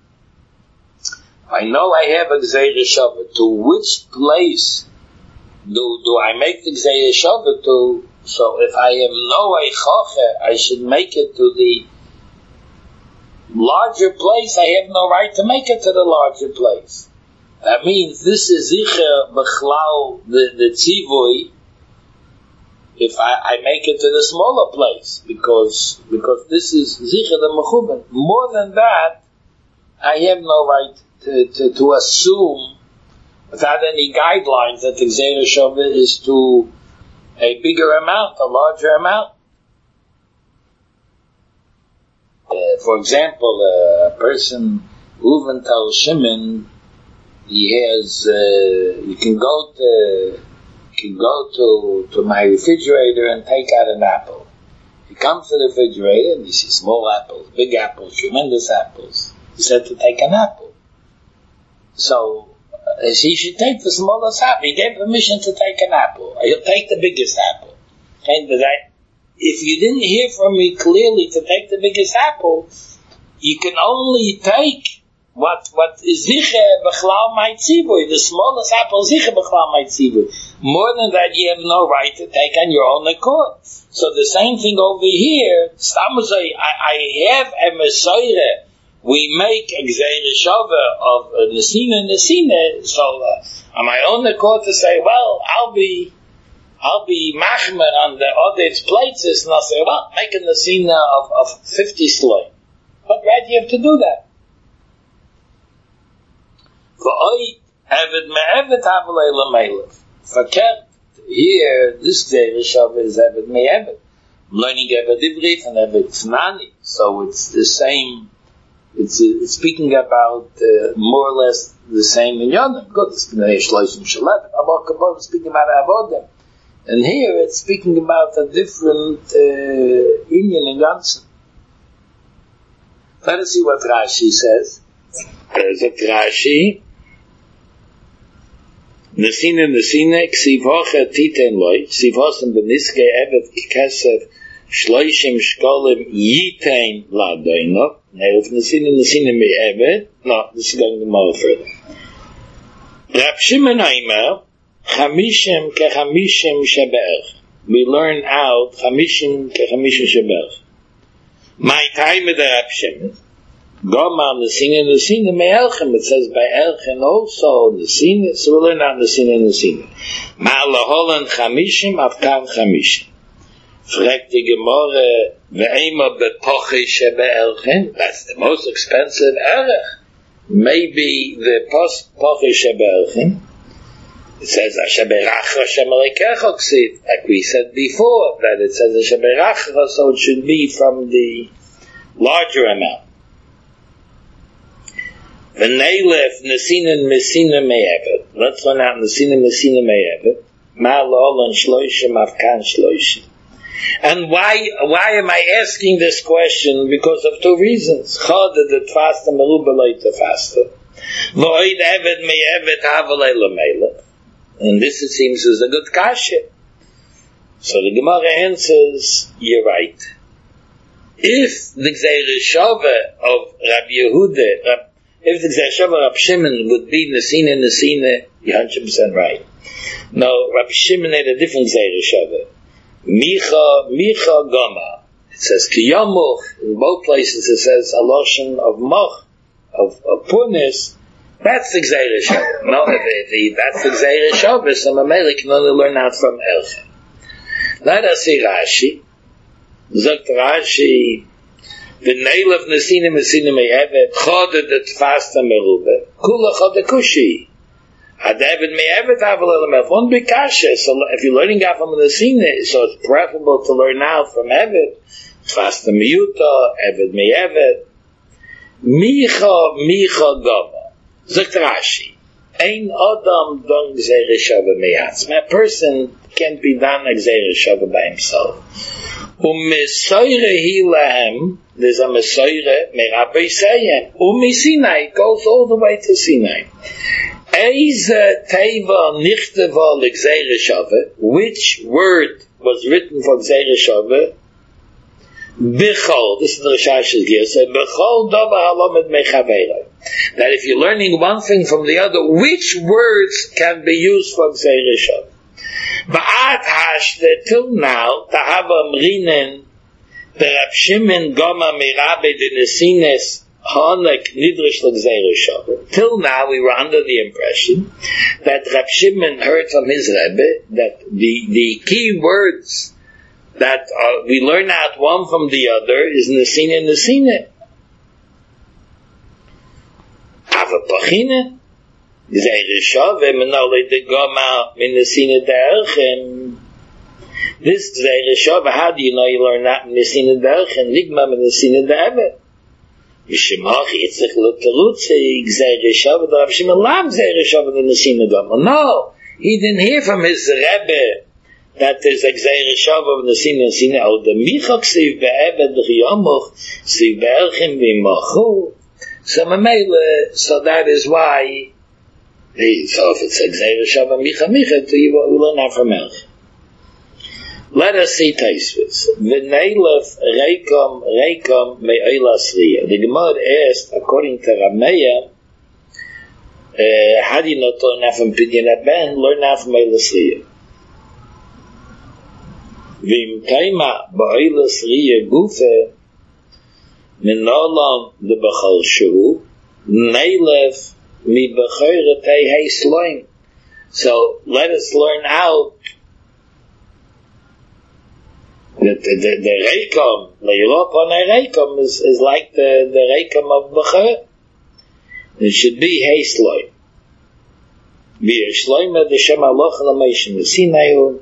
I know I have a Gzeir Shav. To which place do do I make the Gzeir Shav to? So if I am no eichoche, I should make it to the larger place. I have no right to make it to the larger place. That means this is zicher b'chlau the the tzivui. If I, I make it to the smaller place, because because this is zicher the mechuben. More than that, I have no right to to, to assume without any guidelines that the Gzeir Shav is to a bigger amount, a larger amount. Uh, for example, uh, a person, Reuven tells Shimon, he has, uh, you can go to, you can go to, to my refrigerator and take out an apple. He comes to the refrigerator and he sees small apples, big apples, tremendous apples. He said to take an apple. So, uh, he should take the smallest apple. He gave permission to take an apple. He'll take the biggest apple. Okay, but I, if you didn't hear from me clearly to take the biggest apple, you can only take what what is zicher b'chlal my tzivui. The smallest apple is zicher b'chlal my tzivui. More than that, you have no right to take on your own accord. So the same thing over here. Stamuzay, I, I have a mesoire. We make a Gzeir Shav of uh, Nesina Nesina. So uh, on my own accord to say, well, I'll be. I'll be machmer on the Odet's places, and I'll say, well, make a Nesina of, of fifty sloy. What right do you have to do that? For oi, Eved me'eved havelei l'meilef. Verkehrt, here, this Gzeir Shav is Eved me'eved. I'm learning Eved Ivrif and Eved Tznani. So it's the same, it's, uh, it's speaking about uh, more or less the same in Yonim. Good, it's B'nai Shloshim Shalev. Abba Kabbalah is speaking about Avodim. And here it's speaking about a different uh, Indian in Gansen. Let us see what Rashi says. There's a Rashi. Nesina Nesina ksiv hocha titen loy ksiv hosen beniske evet kesef shloishim shkolim yitein ladoino. Now if Nesina Nesina me evet, no, this is going to more further. Rab Shimon Aimer Chamishim kechamishim shebe'er. We learn out Chamishim kechamishim shebe'er. My time with the Rab Shimon. Goma Nesina Nesina me'elchem. It says by elchem also Nesina. So we learn out Nesina Nesina. Ma'alaholan Chamishim avkan Chamishim. Fragt die Gemara ve'ema bepoche shebe'elchem. That's the most expensive erech. Maybe the poche shebe'elchem. It says, Asher Berachah Hashem Elokecha ksiv, like we said before, that it says Asher Berachah, so it should be from the larger amount. V'neilef Nesina Mesina Me'eved. Let's learn out Nesina Mesina Me'eved. Ma'alol and Shloishim Avkan Shloishim. And why, why am I asking this question? Because of two reasons. Chod the Tfasta Merubelei Tfasta. V'oid Eved Me'eved Havelei L'meilech. And this, it seems, is a good kasha. So the Gemara answers, you're right. If the Gzeir Shav of Rabbi Yehuda, if the Gzeir Shav of Rabbi Shimon would be Nesina Nesina, you're one hundred percent right. No, Rabbi Shimon had a different Gzeir Shav. Micha, Micha Goma. It says Kiyamuch. In both places it says a lotion of moch, of, of poorness. That's the Gzeir Shav. No, if, if that's the Gzeir Shav, so Mamela can only learn out from Elchem. Let us see Rashi. Zogt Rashi, the nail of Nesina Mesina Me'eved, Chode de Tfasta Merube, Kula Chode Kushi. One big kasha. So if you're learning out from the scene, so it's preferable to learn out from Eved. Fasta miyuta, Eved me Eved. Micha, Micha gava. Zegt Rashi. Ein Adam don gzeire shava me'atz. A person can't be done a gzeire shava by himself. Um mesoire hi lahem, there's a mesoire, merabbe sayem. Um Sinai, goes all the way to Sinai. Eize teva nichteva l'gzeire shava, which word was written for gzeire shava? Bechol, this is the Rishash's gear, so Bechol dava halamed mechaveira. That if you're learning one thing from the other, which words can be used for Gzeirah Shav? Ba'at hashte, till now, Tahava Mrinen, the Rab Shimon Goma Mirabe de Nesines Hanek Nidrish l'Gzeirah Shav. Till now, we were under the impression that Rab Shimon heard from his Rebbe that the, the key words that uh, we learn out one from the other is Nesine Nesine. Ava Pachine, Gzeirah Shav, Menole de Goma Nesine Derchem. This Gzeirah Shav, how do you know you learn that Nesine Derchem? Nigma Nesine Derchem. Yishimach Yitzchak Lutarutzi, Gzeirah Shav, the Rav Shimon Lav Gzeirah Shav, the Nesine Goma. No, he didn't hear from his Rebbe that there's a Gzeirah Shav of Nesine Nesine. Oh, the Michak Siv Be'eved V'Yomuch, Siv Be'elchem V'Yimachu. So, Mamele, so that is why, so if it's a Gzeirah Shav of Micha Micha, we learn that from Melch. Let us see Taisvis. V'neilef reikom reikom me'olas riyah. The Gemara asked, according to Rameya, uh, how do you not learn that from Pidyon Haben? Learn that from Eilas Riyah. V'im taima ba'olas riyah gufe, minolam de b'chol shu, neilef mi b'choyretei hei sloim. So, let us learn out The, the, the, the reikom, le'ilop on a reikom is, is like the, the reikom of Bechor. It should be hey sloi. Be a shloime the Shem Aloch l'meishim v'sinayu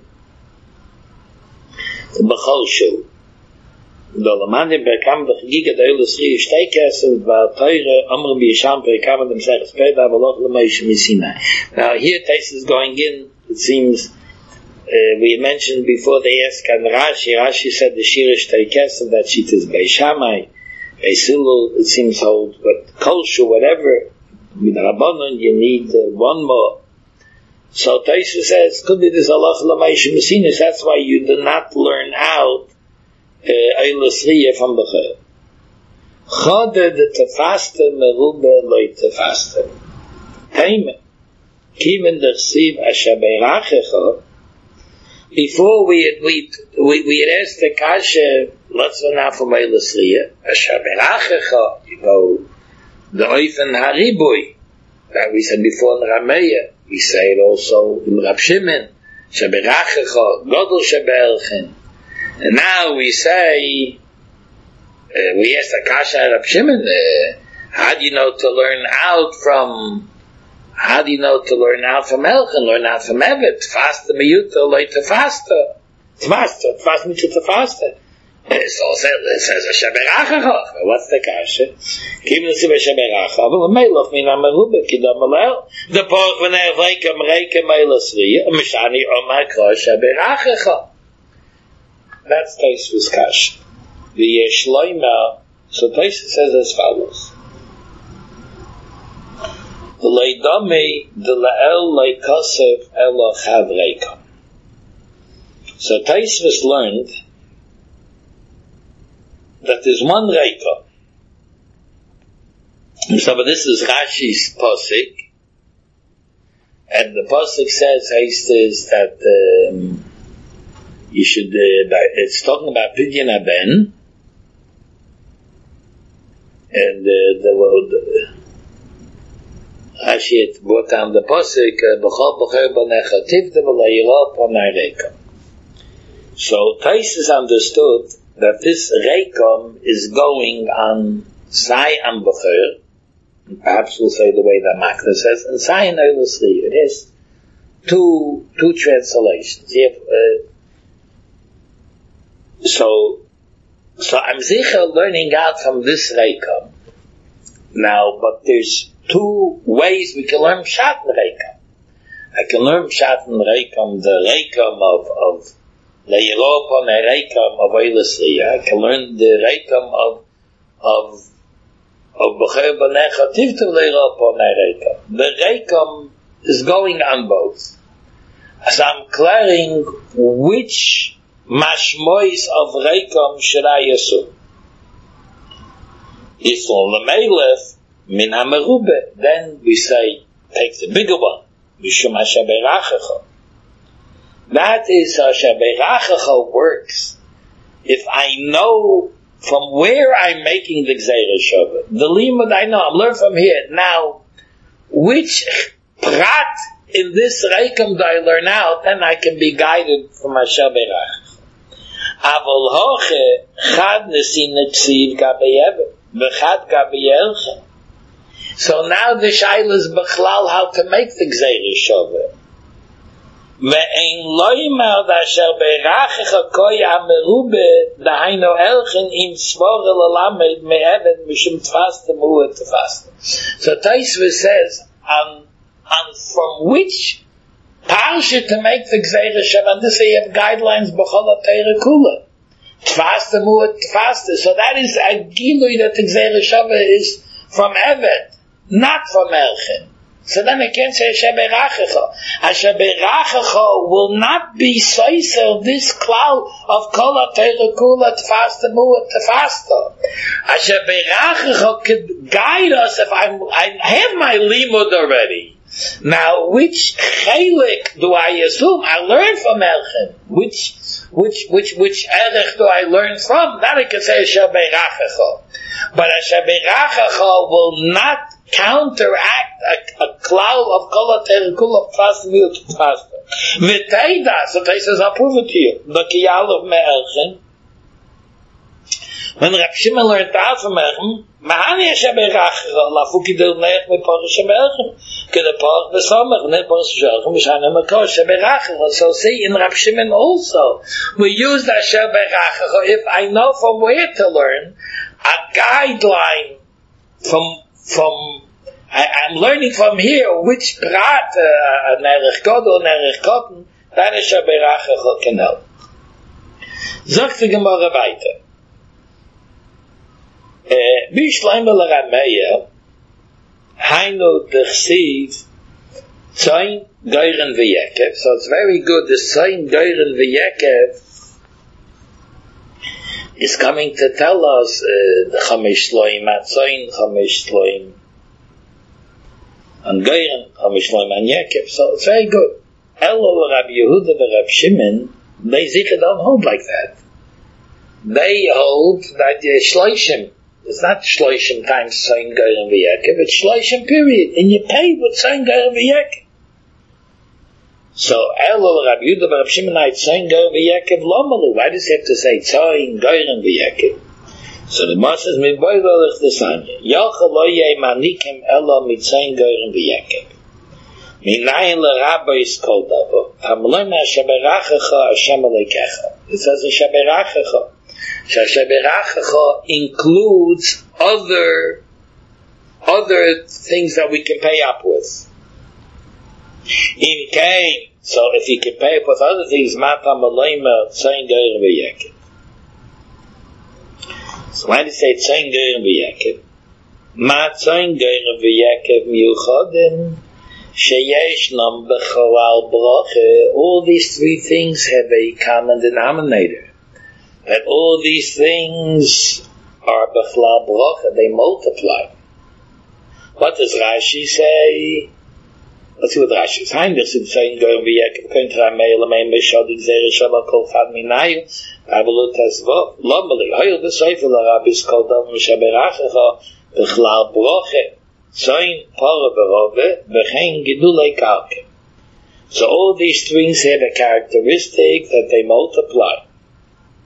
the Bechor shu. The Lamanim bekam b'chagiga the Eilas Riyah shtei kesef v'al-toire amr b'yisham perikam them seches peda v'aloch l'meishim v'sinayu. Now here Tais is going in, it seems. Uh, we mentioned before they asked on Rashi, Rashi said the Shirish Teikesem, that sheet is Bei Shammai, Bei Silul, it seems hold, but Kolshu, whatever, with Rabbanon, you need uh, one more. So Taisa says, could be this Allah L'Maishim Mesinis, that's why you do not learn out Eilas Riyah from Bechor. Chode de Tefaste merube loy Tefaste. Taime, Kiven der Siv Asher Beirachecha. Before we had, we, we, we had asked the Kasha, let's learn out from Eilas Riyah, Asher Berachecha, you know, the Oifen Haribui, that we said before in Rameya, we say it also in Rab Shimon, Asher Berachecha, Godel Sheberchen. And now we say, uh, we asked the Kasha Rab Shimon, uh, how do you know to learn out from How do you know to learn out from Elchen, learn out from Evet? Faster miyuta, later faster. Faster, fast miyuta, faster. So it says, Asher Berachecha. What's the kasha? Kim nesiv Asher Berachecha, but Melech min ha-merube, kidam alel. The porch v'nei reikem reikem Eilas Riyah, mishani omar kro Asher Berachecha. That's Taisvus kasha. The Shloima, so Taisvus says as follows. The leidame the lael leikasev elo chav reikam. So Taisvus learned that there's one reikam. So, but this is Rashi's posik, and the posik says is that um, you should. Uh, it's talking about Pidyon Haben, and uh, the word. Rashi had brought down the posik, B'chol b'cher b'necha tivta v'layirah p'nei reikom. So Taisus understood that this reikom is going on Sai and B'cher, perhaps we'll say the way that Makna says, and Sayin Eilusri, it has two, two translations. You have, uh, so, so I'm sicher learning out from this Reikam. Now, but there's two ways we can learn Pshat and Reikam. I can learn Pshat and Reikam, the Reikam of, of Le'Europa and the Reikam of Eilusri. I can learn the Reikam of, of, of B'cher B'necha Tivtu Le'Europa and the Reikam. The Reikam is going on both. So I'm clearing which mashmois of Reikam should I assume. If on the Melech, min hamerube, then we say, take the bigger one, mishum asher beirachecha. That is how asher beirachecha works. If I know from where I'm making the Gzeira Shavah, the limud I know, I'm learning from here. Now, which prat in this Reikam do I learn out, then I can be guided from asher beirachecha. Avol hoche, chad nesin netziv gabeyevet. So now the shaila is b'chlal how to make the Gzeira Shavah. Ve'ein lo yimar dasher beirachecha koy hamerube dahainu elchen im svor elalamed me'eved mishum tfastem hu tfastem. So Tosfos says on on from which parsha to make the Gzeira Shavah, and this way you have guidelines b'chol ha'Torah kula. Tfasta mu'at tfasta. So that is a gilui that the Gzeira Shavah is from Eved, not from Elchen. So then I can't say Asher Beirachecha. Asher Beirachecha will not be soiser this cloud of Kol HaTorah Kula Tfasta mu'at tfasta. Asher Beirachecha could guide us if I'm, I have my limud already. Now, which chelik do I assume? I learn from Elchen. Which Which, which, which erech do I learn from? That I can say Asher Beirachecha. But Asher Beirachecha will not counteract a, a cloud of Kol HaTorah Kula of Tfasta Mu'at Tfasta. V'teida, so they says, I'll prove it to you. The Kiyal of Me'elchen. When Rab Shimon learned out from Elchen, Mahani Asher Beirachecha, Lafuki del Neich me Porish Me'elchen. Kede Porach B'Samach, V'nei Porish Me'elchen, V'shana Mekor Asher Beirachecha. So see, in Rab Shimon also, we use the Asher Beirachecha if I know from where to learn, a guideline from, from, I, I'm learning from here which prat, uh, an Erech Godel, an Erech Kotten, that Asher Beirachecha can help. Sagt die Gemara weiter. Bishleim l'Rameya, Hainu d'chsiv, Tzayin Geiren v'Yekev. So it's very good. The Tzayin Geiren v'Yekev is coming to tell us uh, the Chamesh Shloim, Tzayin Chamesh Shloim, and Geiren Chamesh Shloim and Yekev. So it's very good. Elo Rabbi Yehuda and Rabbi Shimon, they sicher don't hold like that. They hold that the Shloishim, it's not Shloishim times Tzayin Geiren v'Yekev, it's Shloishim period, and you pay with Tzayin Geiren v'Yekev. So, Elul Rabbi Yehuda Rabbi Shimon Tzayin Geiren v'Yekev Lomelu. Why does he have to say Tzayin Geiren v'Yekev? So the Gemara says, Miboy Velech Desanya, Yochel lo yeh manikim elo mitzayin Geiren v'Yekev. Minayin l'Rabbis kol davo. Hamloim Asher Beirachecha Hashem Elokecha. It says Asher Beirachecha. Asher Beirachecha includes other other things that we can pay up with. In Cain, so if you can pay up with other things, Mata Maloima Tzayin Geiren v'Yekev. So why do you say Tzayin Geiren v'Yekev? Ma Tzayin Geiren v'Yekev miuchodim sheyeshnam b'chalal bracha. All these three things have a common denominator. That all these things are b'chalal bracha. They multiply. What does Rashi say? Let's see what Rashi says. Heinrich is saying, Geiren v'Yekev kontra me'el me'em b'shad Gzeira Shavah kol chad minayu avalut hasvov lomeli hoyel b'soifer l'Rabbis kol dav Asher Beirachecha b'chalal bracha tzayin para v'rove v'chein gidulei karka. So all these things have a characteristic that they multiply.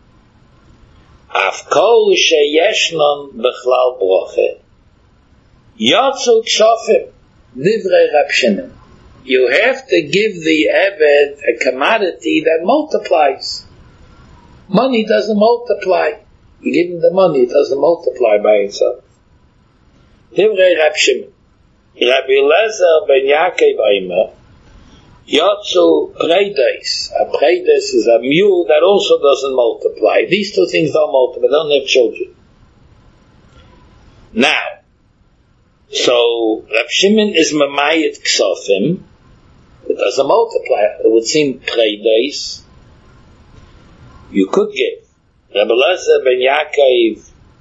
Af kol sheyeshnon b'chalal bracha. Yotzu Ksofim, Divrei Rab Shimon. You have to give the Eved a commodity that multiplies. Money doesn't multiply. You give him the money, it doesn't multiply by itself. Divrei Rab Shimon. Rabbi Eliezer ben Yaakov Aimer, Yotzu Preides. A Preides is a mule that also doesn't multiply. These two things don't multiply, they don't have children. Now, so Rab Shimon is Mamayit Ksofim, it doesn't multiply. It would seem Preides. You could give. Rabbi Eliezer ben Yaakov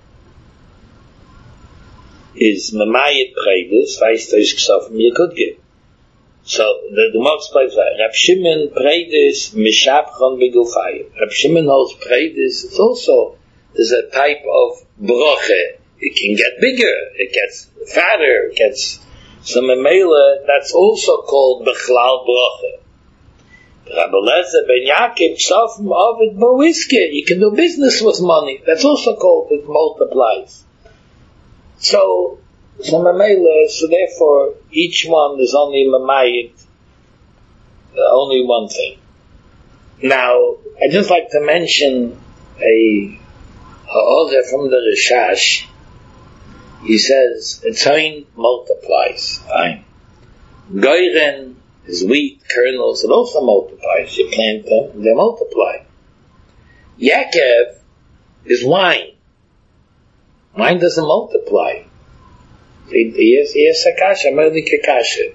is Mamayit Preides, Vaistois Ksofim, you could give. So the Gemara explains that Rab Shimon Preides Mishabchon Begufayim. Rab Shimon holds Preides. It's also there's a type of broche. It can get bigger. It gets fatter. It gets so memela. That's also called Bechlal broche. Rabbi Eliezer ben Yaakov Ksofim Ovid Boiske. You can do business with money. That's also called it multiplies. So. So Mamela, so therefore each one is only Mamayit, uh, only one thing. Now, I'd just like to mention a ha'orah from the Rishash. He says, Etzain multiplies. Fine. Goyren is wheat, kernels, it also multiplies. You plant them, they multiply. Yaakov is wine. Wine doesn't multiply. He has, he has a kasha, Merdika kasha.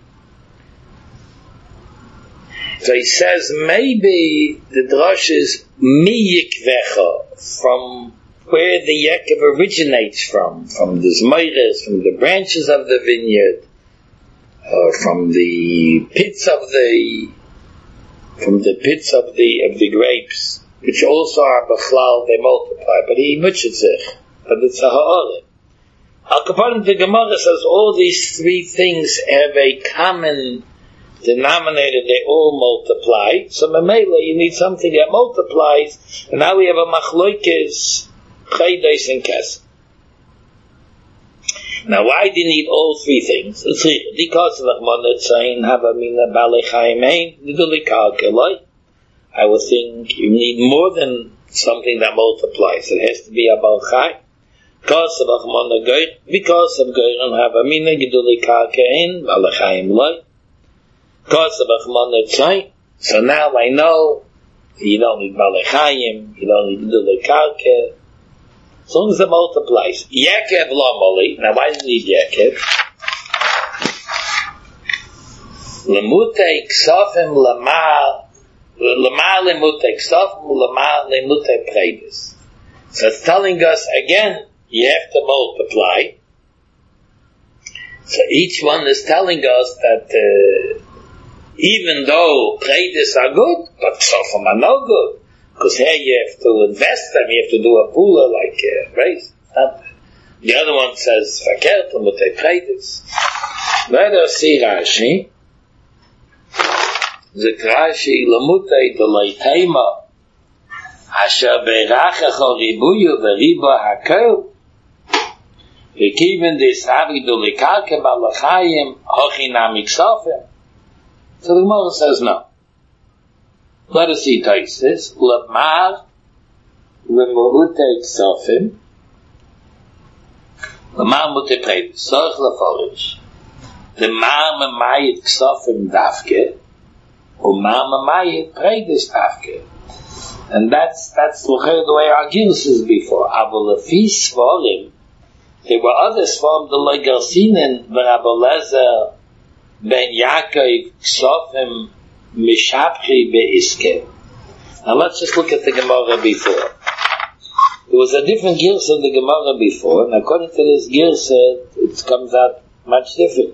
So he says maybe the drush is miyikvecha, from where the Yaakov originates from, from the zmayres, from the branches of the vineyard, or from the pits of the, from the pits of the of the grapes, which also are b'chlal, they multiply. But he mutzich, but it's a ha'orah. Al Kapanim, the Gemara says all these three things have a common denominator, they all multiply. So Mamela, you need something that multiplies, and now we have a machloikes, chaydes and kesef. Now why do you need all three things? Because of the Chmona Tzayin, Havamina Balechaimein, Nidulikalkeloi. I would think you need more than something that multiplies. It has to be a Balchai. Because of Achmona Goy, because of Goyron Havamina Giduli Kalkein, Balachayim Loi. Because of Achmona Tzai. So now I know you don't need Balachayim, you don't need Giduli Kalke. As long as it multiplies. Yaakov Lomoli. Now why do you need Yaakov? Lemutei Ksofim Lamal, Lamal Lemutei Ksofim, Lamal Lemutei Preides. So it's telling us again, you have to multiply. So each one is telling us that uh, even though Preides are good, but Ksofim are no good. Because here you have to invest them, you have to do a pula like uh, race. The other one says, Fakert, Lemutei Preides. Let us see Rashi. The Rashi, Lemutei Delay Tema, Asher Beirachecho Ribuyu Veriba Hakel. V'kiven Desavi Dulikalke Balachayim Hochinam Iksofim. So the Gemara says no. Let us see Taisis. Lamar Lemutei Iksofim. Lamar Mutei Preides. Sorch Leforish. Lamar Mamayit Iksofim Dafke. Umar Mamayit Preides Dafke. And that's that's the way our Gilus is before. Avol Lefi Svarim. There were others from the Legarsinen, Rabbi Eliezer ben Yaakov Ksofim Mishabchi Beiske. Now let's just look at the Gemara before. There was a different Gilus in the Gemara before, and according to this Gilus, it comes out much different.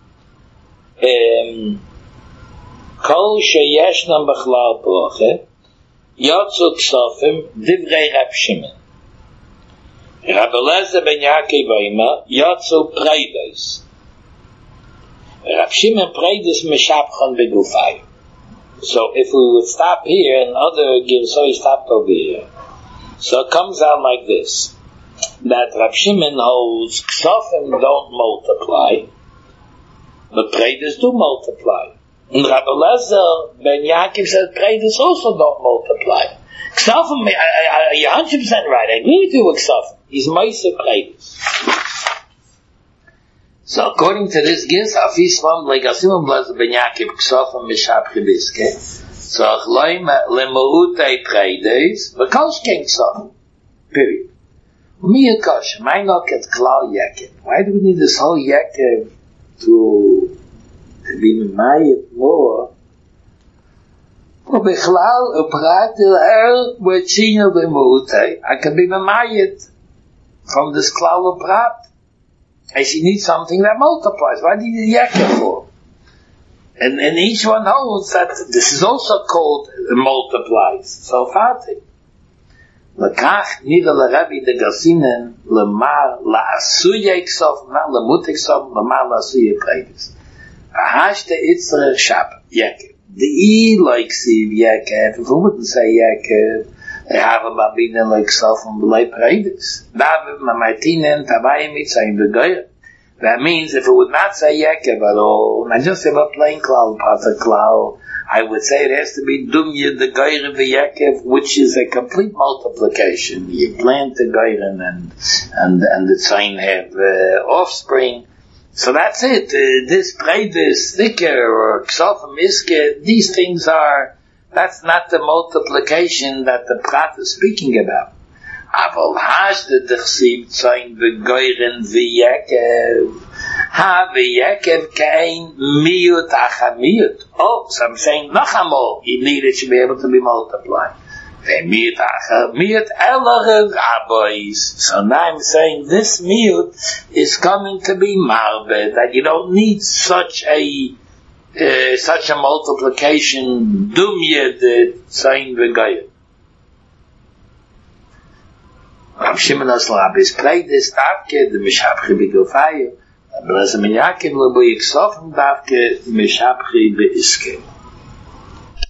Kol sheyeshnam b'chlal broche. Yotzu Ksofim Divrei Rab Shimon. Rabbi Eliezer ben Yaakov Aimer Yotzu Preides. Rab Shimon Preides Mishabchon Begufay. So if we would stop here, and other Girsoi stopped over here. So it comes out like this. that Rav Shimon holds ksofim don't multiply, but preidos do multiply. And Rabbi Eliezer ben Yaakov said preidos also don't multiply. Ksofim, you're one hundred percent right. I agree with you with ksofim. He's Moshe preidos. So according to this gis, afislam legasim Eliezer ben Yaakov ksofim mishapche biske. So achloim lemoutei preidos, but kolshkein ksofim. Period. Me a kosh, my knock at klal yakev. Why do we need this whole yakev to, to be memayit more? Well, bechlal uprat el er wetchino b'muutei. I can be memayit from this klal uprat. I should need something that multiplies. Why do you need yakev for? And, and each one holds that this is also called multiplies. So fatih. Lekach nida l'Rebbe de Garsinen lemar la'asuye ksof, not lemutik ksof, lemar la'asuye preidos. Ahashte itzrech shab Yaakov. The E like siv Yaakov. If we wouldn't say Yaakov, they have a babinen like ksof and b'lei preidos. David mamartinen tabayim mitzayim v'goyer. That means if it would not say Yaakov at all, and I just have a plain klal, pata klal, I would say it has to be Dumya the Goyre v'Yaakov, which is a complete multiplication. You plant the Goyren and and and the Tzayin have uh, offspring. So that's it. Uh, this Preidos, Thicker, or Ksofim Iske, these things are, that's not the multiplication that the Prat is speaking about. Aval hash the Dechsiv Tzayin v'Goyren v'Yaakov. Ha v'Yaakov kain miyut achamiyut. Oh, so I'm saying nachamol. You need it to be able to be multiplied. V'miyut achamiyut elarev abois. So now I'm saying this miyut is coming to be marbe, that you don't need such a uh, such a multiplication. Dumye the Tzayin v'Goyren. Rav Shimon Aslab is played this davke the mishapche b'gofayu. But as a Yaakov lebo yiksofim davke mishapche b'iske.